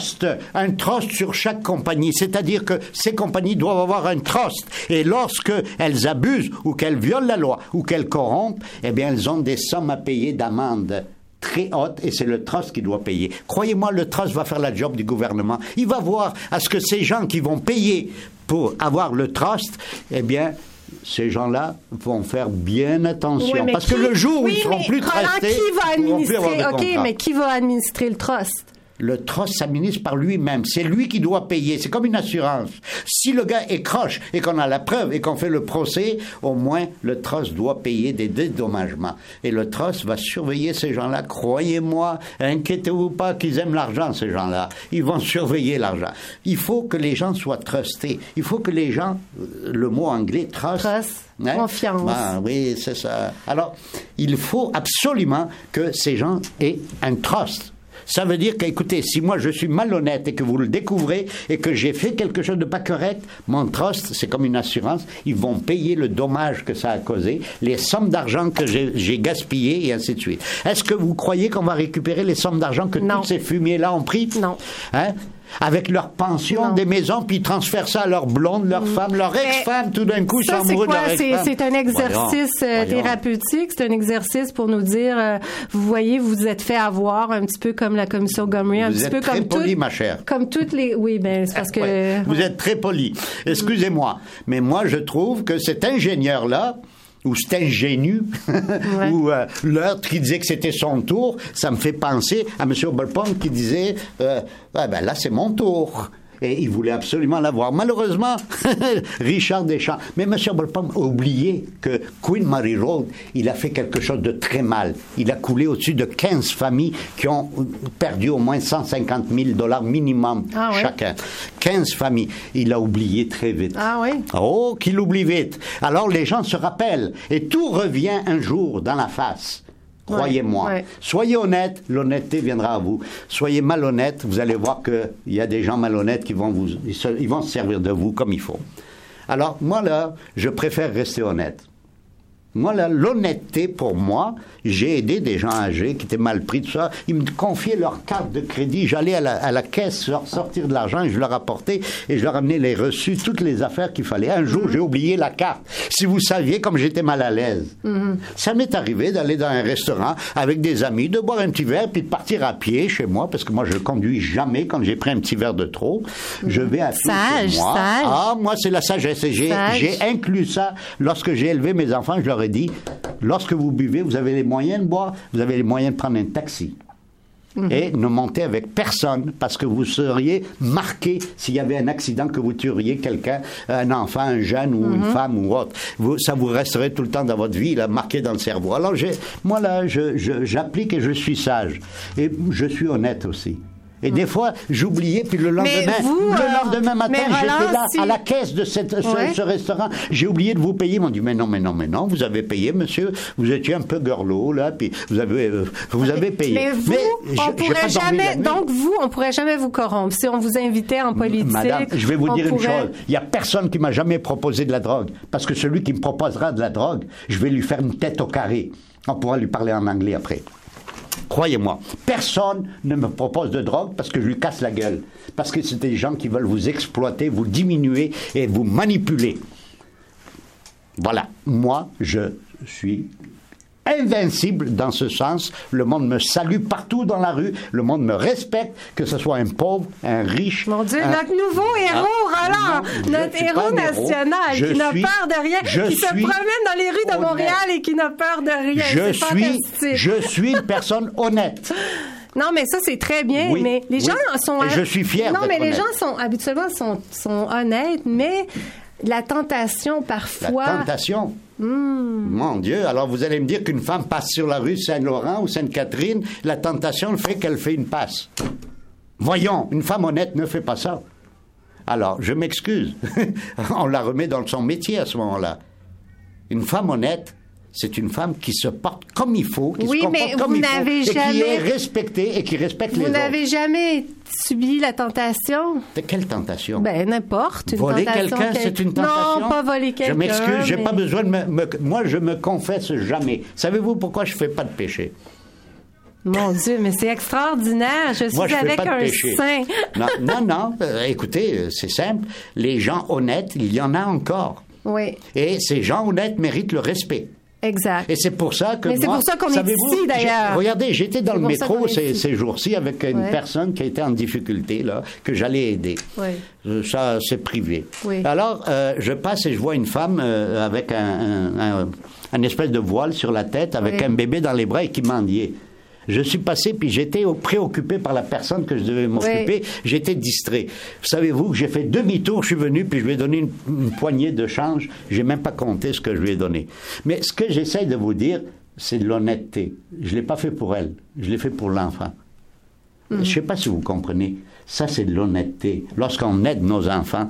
trust sur chaque compagnie, c'est-à-dire que ces compagnies doivent avoir un trust. Et lorsque elles abusent ou qu'elles violent la loi ou qu'elles corrompent, eh bien, elles ont des sommes à payer d'amende très haute et c'est le trust qui doit payer. Croyez-moi, le trust va faire la job du gouvernement. Il va voir à ce que ces gens qui vont payer pour avoir le trust, eh bien, ces gens-là vont faire bien attention. Oui, parce que le jour où ils seront plus trustés, ils vont plus avoir de contrat. OK, mais qui va administrer le trust? Le trust s'administre par lui-même. C'est lui qui doit payer. C'est comme une assurance. Si le gars est croche et qu'on a la preuve et qu'on fait le procès, au moins le trust doit payer des dédommagements. Et le trust va surveiller ces gens-là. Croyez-moi, inquiétez-vous pas qu'ils aiment l'argent, ces gens-là. Ils vont surveiller l'argent. Il faut que les gens soient trustés. Il faut que les gens, le mot anglais, trust, confiance. Oui, c'est ça. Alors, il faut absolument que ces gens aient un trust. Ça veut dire qu'écoutez, si moi je suis malhonnête et que vous le découvrez et que j'ai fait quelque chose de pas correct, mon trust, c'est comme une assurance, ils vont payer le dommage que ça a causé, les sommes d'argent que j'ai gaspillées et ainsi de suite. Est-ce que vous croyez qu'on va récupérer les sommes d'argent que tous ces fumiers-là ont pris? Non. Hein? Avec leur pension, des maisons, puis ils transfèrent ça à leur blonde, leur femme, leur ex-femme, tout d'un coup, ils sont amoureux de leur ex-femme. C'est un exercice thérapeutique, c'est un exercice pour nous dire, vous voyez, vous vous êtes fait avoir un petit peu comme la commission Gomery, un petit peu comme vous êtes très poli, ma chère. Comme toutes les... Oui, ben c'est parce que... Vous êtes très poli. Excusez-moi, mais moi, je trouve que cet ingénieur-là, ou cet ingénu, ou l'autre qui disait que c'était son tour, ça me fait penser à M. Oberpong qui disait ben là c'est mon tour. Et il voulait absolument l'avoir. Malheureusement, Richard Deschamps. Mais M. Oberpong a oublié que Queen Mary Road, il a fait quelque chose de très mal. Il a coulé au-dessus de 15 familles qui ont perdu au moins 150 000 $ minimum chacun. 15 familles. Il a oublié très vite. Ah oui? Oh, qu'il oublie vite. Alors les gens se rappellent. Et tout revient un jour dans la face. Croyez-moi. Ouais. Soyez honnête, l'honnêteté viendra à vous. Soyez malhonnête, vous allez voir qu'il y a des gens malhonnêtes qui vont ils vont se servir de vous comme il faut. Alors, moi, là, je préfère rester honnête. Moi, là, l'honnêteté, pour moi, j'ai aidé des gens âgés qui étaient mal pris, tout ça. Ils me confiaient leur carte de crédit. J'allais à la caisse leur sortir de l'argent et je leur apportais et je leur amenais les reçus, toutes les affaires qu'il fallait. Un jour, j'ai oublié la carte. Si vous saviez comme j'étais mal à l'aise. Ça m'est arrivé d'aller dans un restaurant avec des amis, de boire un petit verre puis de partir à pied chez moi, parce que moi, je ne conduis jamais quand j'ai pris un petit verre de trop. Je vais à pied chez moi. Sage. Ah, moi, c'est la sagesse. Et j'ai inclus ça lorsque j'ai élevé mes enfants. Je leur ai dit, lorsque vous buvez, vous avez les moyens de boire, vous avez les moyens de prendre un taxi. Et ne montez avec personne, parce que vous seriez marqué s'il y avait un accident, que vous tueriez quelqu'un, un enfant, un jeune ou une femme ou autre. Ça vous resterait tout le temps dans votre vie, là, marqué dans le cerveau. Alors, moi, là, j'applique et je suis sage. Et je suis honnête aussi. Et des fois, j'oubliais, puis le lendemain matin, j'étais là, à la caisse de ce restaurant. J'ai oublié de vous payer. Ils m'ont dit, mais non, vous avez payé, monsieur. Vous étiez un peu gorlot, là, puis vous avez payé. Mais vous, on pourrait jamais vous corrompre. Si on vous invitait en politique... Madame, je vais vous dire une chose. Il n'y a personne qui m'a jamais proposé de la drogue. Parce que celui qui me proposera de la drogue, je vais lui faire une tête au carré. On pourra lui parler en anglais après. Croyez-moi, personne ne me propose de drogue parce que je lui casse la gueule. Parce que c'est des gens qui veulent vous exploiter, vous diminuer et vous manipuler. Voilà. Moi, je suis invincible dans ce sens. Le monde me salue partout dans la rue. Le monde me respecte, que ce soit un pauvre, un riche. Mon Dieu, notre nouveau héros, Roland! Notre héros national, qui n'a peur de rien, qui se promène dans les rues de Montréal et qui n'a peur de rien. Je suis une personne honnête. Non, mais ça, c'est très bien, mais les gens sont... Et je suis fier d'être honnête. Non, mais les gens habituellement sont honnêtes, mais la tentation, parfois... La tentation? Mon Dieu, alors vous allez me dire qu'une femme passe sur la rue Saint-Laurent ou Sainte-Catherine, la tentation fait qu'elle fait une passe. Voyons, une femme honnête ne fait pas ça. Alors, je m'excuse. On la remet dans son métier à ce moment-là. Une femme honnête, c'est une femme qui se porte comme il faut, qui se comporte comme il faut, et qui est respectée et qui respecte les autres. Vous n'avez jamais subi la tentation? De quelle tentation? Ben, n'importe. Voler quelqu'un, c'est une tentation? Non, pas voler quelqu'un. Je m'excuse, j'ai pas besoin de moi, je me confesse jamais. Savez-vous pourquoi je fais pas de péché? Mon Dieu, mais c'est extraordinaire. Je suis avec un saint. Non. Écoutez, c'est simple. Les gens honnêtes, il y en a encore. Oui. Et ces gens honnêtes méritent le respect. Exact. Et c'est pour ça que mais c'est pour ça qu'on est ici, d'ailleurs. Regardez, j'étais dans le métro ces jours-ci avec une personne qui était en difficulté, là, que j'allais aider. Oui. Ça, c'est privé. Oui. Alors, je passe et je vois une femme avec un espèce de voile sur la tête, avec un bébé dans les bras et qui mendiait. Je suis passé, puis j'étais préoccupé par la personne que je devais m'occuper. Oui. J'étais distrait. Savez-vous que j'ai fait demi-tour, je suis venu, puis je lui ai donné une poignée de change. J'ai même pas compté ce que je lui ai donné. Mais ce que j'essaie de vous dire, c'est de l'honnêteté. Je l'ai pas fait pour elle, je l'ai fait pour l'enfant. Je sais pas si vous comprenez. Ça, c'est de l'honnêteté. Lorsqu'on aide nos enfants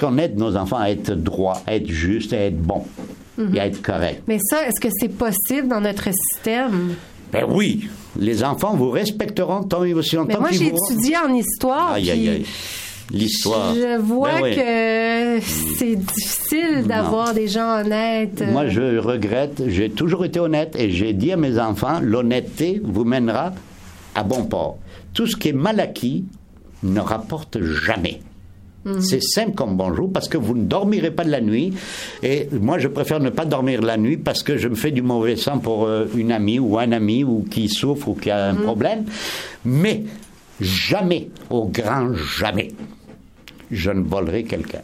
à être droits, à être justes, à être bons, et à être corrects. Mais ça, est-ce que c'est possible dans notre système? Ben oui, les enfants vous respecteront tant et aussi longtemps qu'ils vous... Mais moi, j'ai étudié en histoire. Aïe. L'histoire. Je vois que c'est difficile d'avoir des gens honnêtes. Moi, je regrette. J'ai toujours été honnête et j'ai dit à mes enfants, l'honnêteté vous mènera à bon port. Tout ce qui est mal acquis ne rapporte jamais. C'est simple comme bonjour parce que vous ne dormirez pas de la nuit et moi je préfère ne pas dormir la nuit parce que je me fais du mauvais sang pour une amie ou un ami ou qui souffre ou qui a un problème, mais jamais, au grand jamais, je ne volerai quelqu'un.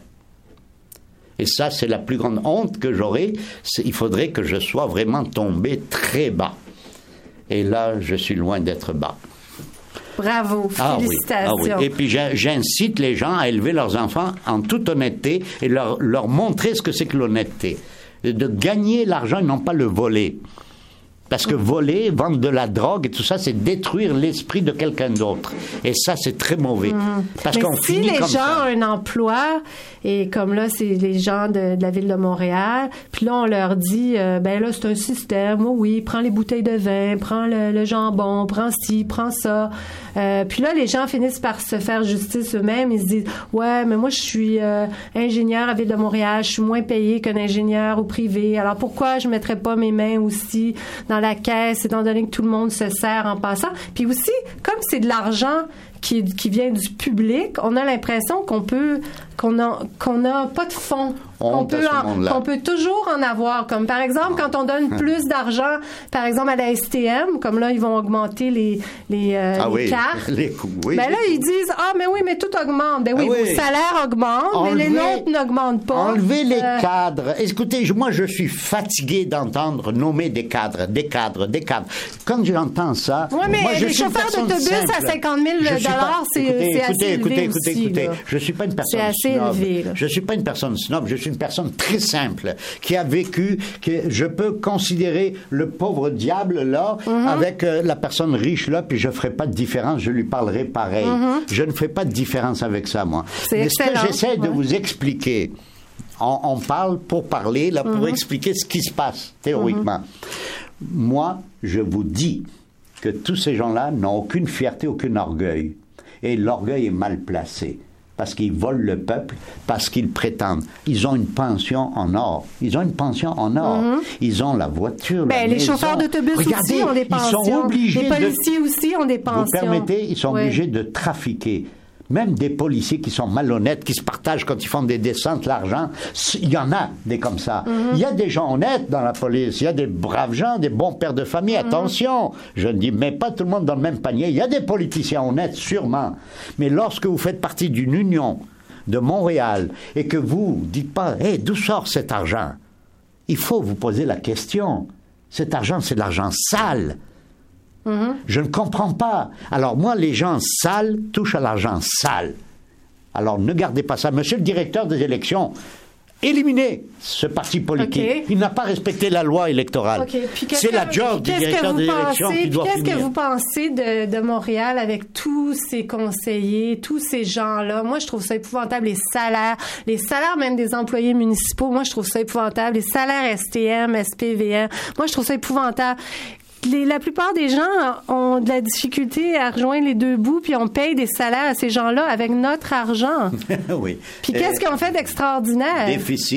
Et ça, c'est la plus grande honte que j'aurai. Il faudrait que je sois vraiment tombé très bas. Et là, je suis loin d'être bas. Bravo, félicitations. Oui. Et puis j'incite les gens à élever leurs enfants en toute honnêteté et leur montrer ce que c'est que l'honnêteté. De gagner l'argent et non pas le voler. Parce que voler, vendre de la drogue et tout ça, c'est détruire l'esprit de quelqu'un d'autre. Et ça, c'est très mauvais. Parce qu'on finit comme ça. Si les gens ont un emploi, et comme là, c'est les gens de la ville de Montréal, puis là, on leur dit, ben là, c'est un système, oui, prends les bouteilles de vin, prends le jambon, prends ci, prends ça. Puis là, les gens finissent par se faire justice eux-mêmes. Ils se disent, ouais, mais moi, je suis ingénieur à la ville de Montréal, je suis moins payé qu'un ingénieur au privé. Alors pourquoi je mettrais pas mes mains aussi dans la caisse, étant donné que tout le monde se sert en passant. Puis aussi, comme c'est de l'argent qui vient du public, on a l'impression qu'on n'a pas de fonds. Qu'on peut toujours en avoir. Comme par exemple, quand on donne plus d'argent, par exemple à la STM, comme là, ils vont augmenter les cartes. Les coûts, oui. Ben là, ils disent, mais tout augmente. Ben oui, vos salaires augmentent, mais les nôtres n'augmentent pas. Enlevez les cadres. Écoutez, moi, je suis fatigué d'entendre nommer des cadres. Quand j'entends ça... Oui, mais les chauffeurs d'autobus à 50 000 c'est assez élevé aussi. Écoutez, je suis pas une personne snob. Je suis pas une personne snob, je suis une personne très simple, qui a vécu, que je peux considérer le pauvre diable là, avec la personne riche là, puis je ferai pas de différence, je lui parlerai pareil. Je ne fais pas de différence avec ça, moi. Mais ce que j'essaie de vous expliquer, on parle pour parler, là, pour expliquer ce qui se passe, théoriquement. Moi, je vous dis que tous ces gens-là n'ont aucune fierté, aucun orgueil. Et l'orgueil est mal placé. Parce qu'ils volent le peuple, parce qu'ils prétendent. Ils ont une pension en or. Ils ont la voiture, la les chauffeurs d'autobus aussi ont des pensions. Ils sont obligés les policiers aussi ont des pensions. Vous permettez, ils sont obligés de trafiquer. Même des policiers qui sont malhonnêtes, qui se partagent quand ils font des descentes l'argent, il y en a des comme ça. Il y a des gens honnêtes dans la police, il y a des braves gens, des bons pères de famille, attention, je ne dis mais pas tout le monde dans le même panier, il y a des politiciens honnêtes sûrement, mais lorsque vous faites partie d'une union de Montréal et que vous dites pas, d'où sort cet argent? Il faut vous poser la question. Cet argent, c'est de l'argent sale. Je ne comprends pas. Alors moi, les gens sales touchent à l'argent sale. Alors ne gardez pas ça. Monsieur le directeur des élections, éliminez ce parti politique. Okay. Il n'a pas respecté la loi électorale. Okay. C'est la job du directeur des élections qui doit finir. Qu'est-ce que vous pensez de Montréal avec tous ces conseillers, tous ces gens-là? Moi, je trouve ça épouvantable. Les salaires même des employés municipaux, moi, je trouve ça épouvantable. Les salaires STM, SPVM, moi, je trouve ça épouvantable. La plupart des gens ont de la difficulté à rejoindre les deux bouts, puis on paye des salaires à ces gens-là avec notre argent. Oui. Puis qu'est-ce qu'on fait d'extraordinaire?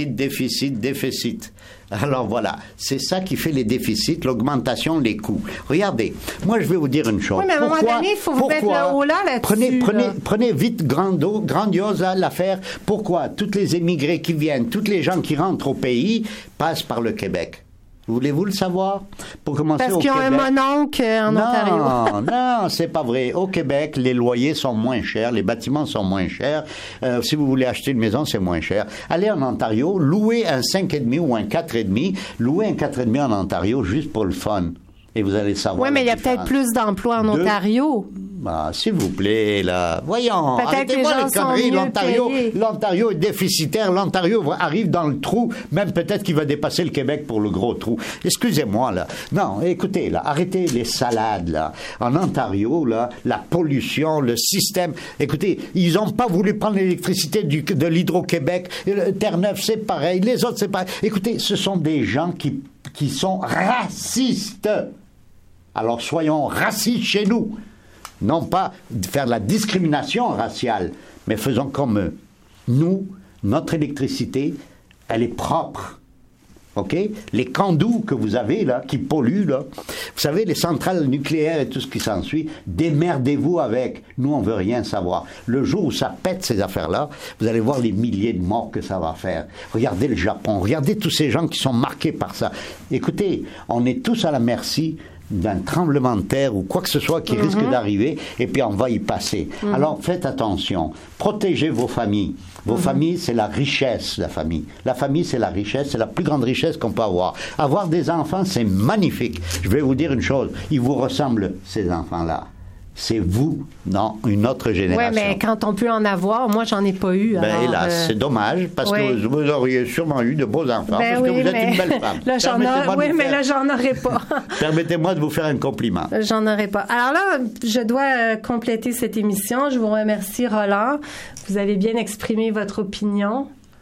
Déficit. Alors voilà, c'est ça qui fait les déficits, l'augmentation, les coûts. Regardez, moi je vais vous dire une chose. Oui, mais à un moment donné, il faut vous mettre le haut là là-dessus. Prenez vite grandiose l'affaire. Pourquoi toutes les émigrés qui viennent, tous les gens qui rentrent au pays passent par le Québec? Voulez-vous le savoir? Pour commencer Parce qu'ils ont un mononcle en Ontario. Non, c'est pas vrai. Au Québec, les loyers sont moins chers, les bâtiments sont moins chers. Si vous voulez acheter une maison, c'est moins cher. Allez en Ontario, louez un 5,5 ou un 4,5. Louez un 4,5 en Ontario juste pour le fun. Et vous allez savoir. Oui, mais il y a peut-être plus d'emplois en Ontario. S'il vous plaît, là. Voyons, arrêtez-moi les conneries. L'Ontario est déficitaire. L'Ontario arrive dans le trou. Même peut-être qu'il va dépasser le Québec pour le gros trou. Excusez-moi, là. Non, écoutez, là, arrêtez les salades, là. En Ontario, là, la pollution, le système. Écoutez, ils n'ont pas voulu prendre l'électricité de l'Hydro-Québec. Terre-Neuve, c'est pareil. Les autres, c'est pareil. Écoutez, ce sont des gens qui sont racistes. Alors, soyons racistes chez nous. Non pas faire de la discrimination raciale, mais faisons comme eux. Nous, notre électricité, elle est propre. OK? Les candous que vous avez, là, qui polluent, là, vous savez, les centrales nucléaires et tout ce qui s'ensuit, démerdez-vous avec. Nous, on veut rien savoir. Le jour où ça pète, ces affaires-là, vous allez voir les milliers de morts que ça va faire. Regardez le Japon, regardez tous ces gens qui sont marqués par ça. Écoutez, on est tous à la merci d'un tremblement de terre ou quoi que ce soit qui risque d'arriver, et puis on va y passer. Alors faites attention, protégez vos familles. Vos familles, c'est la richesse, la famille. La famille, c'est la richesse, c'est la plus grande richesse qu'on peut avoir. Avoir des enfants, c'est magnifique. Je vais vous dire une chose, ils vous ressemblent, ces enfants-là. C'est vous, dans une autre génération. Oui, mais quand on peut en avoir, moi, j'en ai pas eu. Ben, hélas, c'est dommage, parce que vous auriez sûrement eu de beaux enfants, parce que vous êtes une belle femme. Là, j'en aurais pas. Permettez-moi de vous faire un compliment. J'en aurais pas. Alors là, je dois compléter cette émission. Je vous remercie, Roland. Vous avez bien exprimé votre opinion.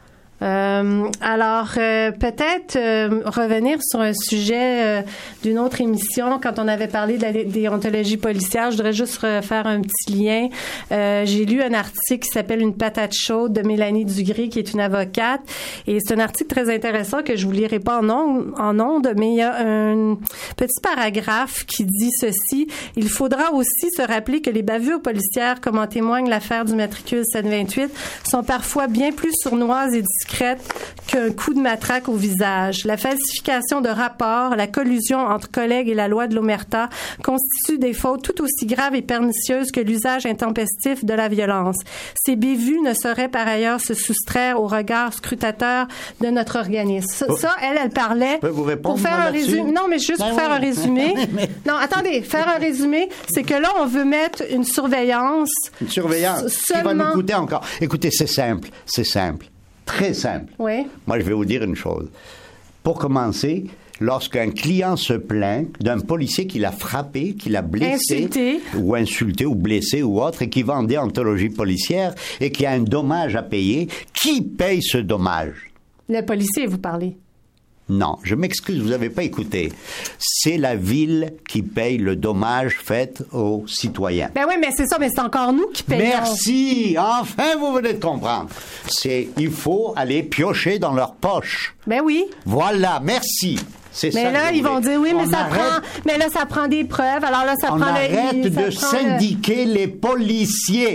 Alors, peut-être revenir sur un sujet d'une autre émission. Quand on avait parlé de la déontologie policière, je voudrais juste faire un petit lien. J'ai lu un article qui s'appelle « Une patate chaude » de Mélanie Dugré, qui est une avocate. Et c'est un article très intéressant que je vous lirai pas en ondes, mais il y a un petit paragraphe qui dit ceci. « Il faudra aussi se rappeler que les bavures policières, comme en témoigne l'affaire du matricule 728, sont parfois bien plus sournoises et discrètes qu'un coup de matraque au visage. La falsification de rapports, la collusion entre collègues et la loi de l'omerta constituent des fautes tout aussi graves et pernicieuses que l'usage intempestif de la violence. Ces bévues ne sauraient par ailleurs se soustraire au regard scrutateur de notre organisme. Ça, elle parlait. Je peux vous répondre, pour faire un résumé. Non, mais juste pour faire un résumé. Non, attendez, faire un résumé, c'est que là, on veut mettre une surveillance. Une surveillance qui va nous coûter encore. Écoutez, c'est simple. Très simple. Oui. Moi, je vais vous dire une chose. Pour commencer, lorsqu'un client se plaint d'un policier qui l'a frappé, qui l'a blessé, insulté ou blessé ou autre, et qui va en déontologie policière et qui a un dommage à payer, qui paye ce dommage? Le policier, vous parlez. Non, je m'excuse, vous n'avez pas écouté. C'est la ville qui paye le dommage fait aux citoyens. Ben oui, mais c'est ça, mais c'est encore nous qui payons. Merci! Enfin, vous venez de comprendre. Il faut aller piocher dans leur poche. Ben oui. Voilà, merci. C'est mais ça là, ils vont dire, oui, mais ça prend des preuves. Alors là, ça prend arrête de syndiquer les policiers.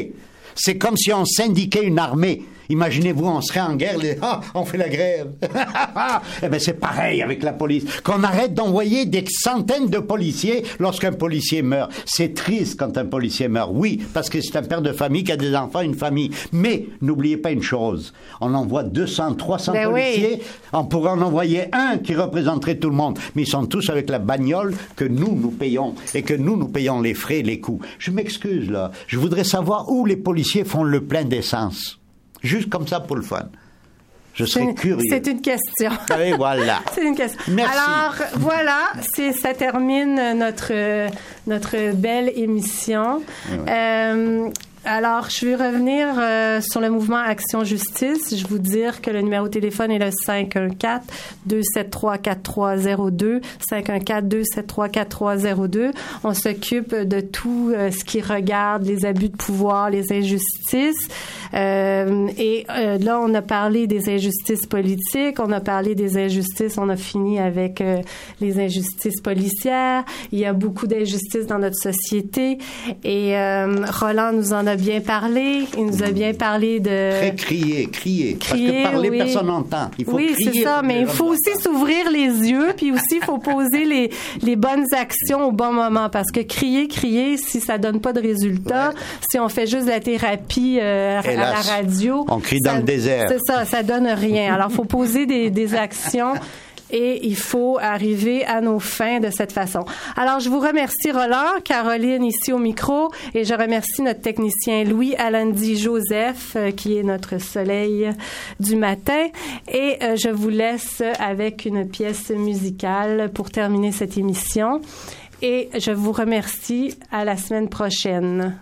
C'est comme si on syndiquait une armée. Imaginez-vous, on serait en guerre, on fait la grève. Eh bien, c'est pareil avec la police. Qu'on arrête d'envoyer des centaines de policiers lorsqu'un policier meurt. C'est triste quand un policier meurt, oui, parce que c'est un père de famille qui a des enfants, une famille. Mais n'oubliez pas une chose, on envoie 200, 300 policiers, oui. On pourrait en envoyer un qui représenterait tout le monde. Mais ils sont tous avec la bagnole que nous payons et que nous payons les frais et les coûts. Je m'excuse, là. Je voudrais savoir où les policiers font le plein d'essence. Juste comme ça pour le fun. Je serais curieux. C'est une question. Et voilà. C'est une question. Merci. Alors, voilà, ça termine notre belle émission. Ouais. Alors, je vais revenir sur le mouvement Action Justice. Je vous dire que le numéro de téléphone est le 514-273-4302, 514-273-4302. On s'occupe de tout ce qui regarde les abus de pouvoir, les injustices. Là, on a parlé des injustices politiques, on a parlé des injustices, on a fini avec les injustices policières. Il y a beaucoup d'injustices dans notre société. Et Roland nous en a bien parlé. Il nous a bien parlé de... Crier. Parce que parler, oui. Personne n'entend. Il faut crier. Oui, c'est ça. Mais il faut aussi s'ouvrir les yeux, puis aussi il faut poser les bonnes actions au bon moment. Parce que crier, si ça donne pas de résultat, si on fait juste de la thérapie à la radio... On crie dans le désert. C'est ça, ça donne rien. Alors, il faut poser des actions... Et il faut arriver à nos fins de cette façon. Alors, je vous remercie, Roland, Caroline ici au micro, et je remercie notre technicien Louis Alandi Joseph, qui est notre soleil du matin. Et je vous laisse avec une pièce musicale pour terminer cette émission. Et je vous remercie. À la semaine prochaine.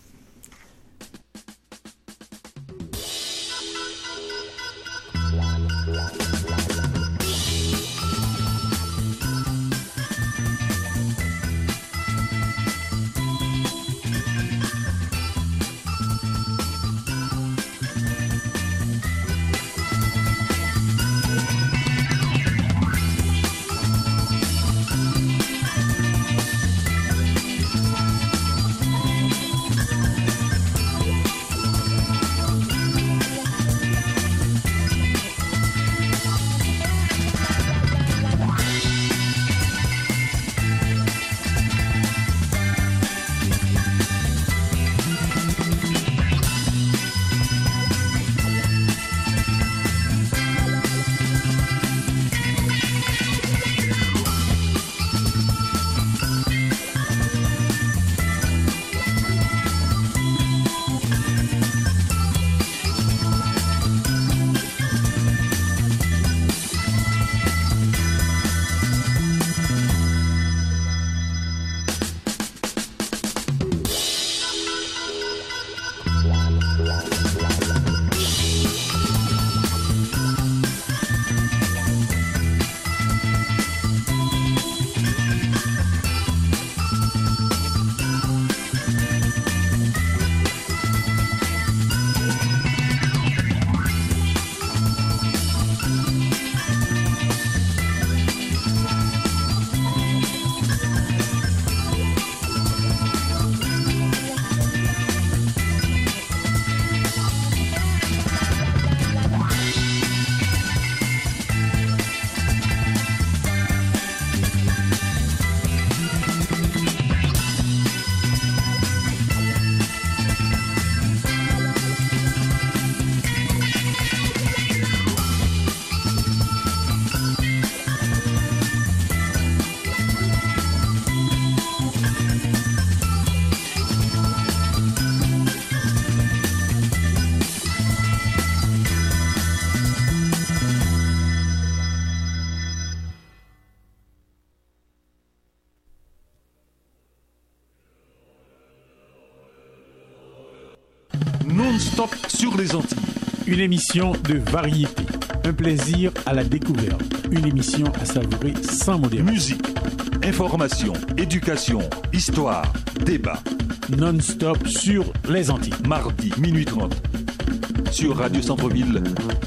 Non-stop sur les Antilles. Une émission de variété. Un plaisir à la découverte. Une émission à savourer sans modération. Musique, information, éducation, histoire, débat. Non-stop sur les Antilles. Mardi, minuit 30. Sur Radio Centre-Ville,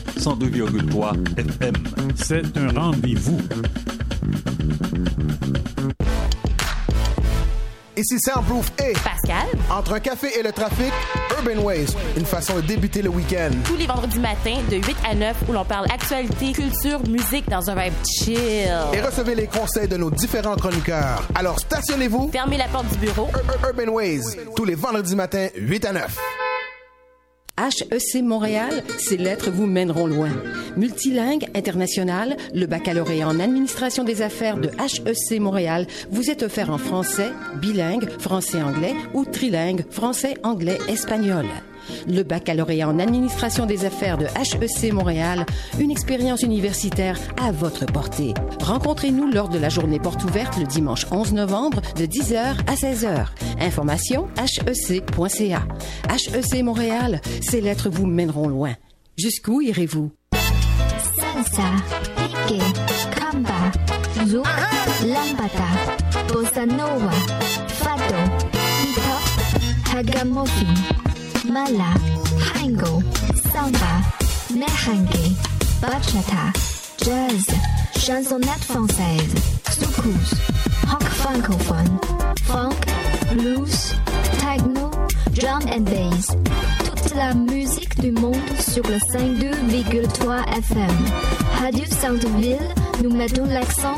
102,3 FM. C'est un rendez-vous. Ici Soundproof et Pascal. Entre un café et le trafic, Urban Ways, une façon de débuter le week-end. Tous les vendredis matins de 8 à 9 où l'on parle actualité, culture, musique dans un vibe chill. Et recevez les conseils de nos différents chroniqueurs. Alors stationnez-vous. Fermez la porte du bureau. Urban Ways, tous les vendredis matins, 8 à 9. HEC Montréal, ces lettres vous mèneront loin. Multilingue, international, le baccalauréat en administration des affaires de HEC Montréal vous est offert en français, bilingue, français-anglais ou trilingue, français-anglais-espagnol. Le baccalauréat en administration des affaires de HEC Montréal, une expérience universitaire à votre portée. Rencontrez-nous lors de la journée porte ouverte le dimanche 11 novembre de 10h à 16h. Information hec.ca. HEC Montréal, ces lettres vous mèneront loin. Jusqu'où irez-vous? Salsa, reggae, kamba, zouk, lambada, bossa nova, fado, hip-hop, ragamuffin, mala, tango, samba, merengue, bachata, jazz, chansonnette française, soukous, rock francophone, funk, blues, techno, drum and bass. Toute la musique du monde sur le 52,3 FM. Radio Centre-Ville, nous mettons l'accent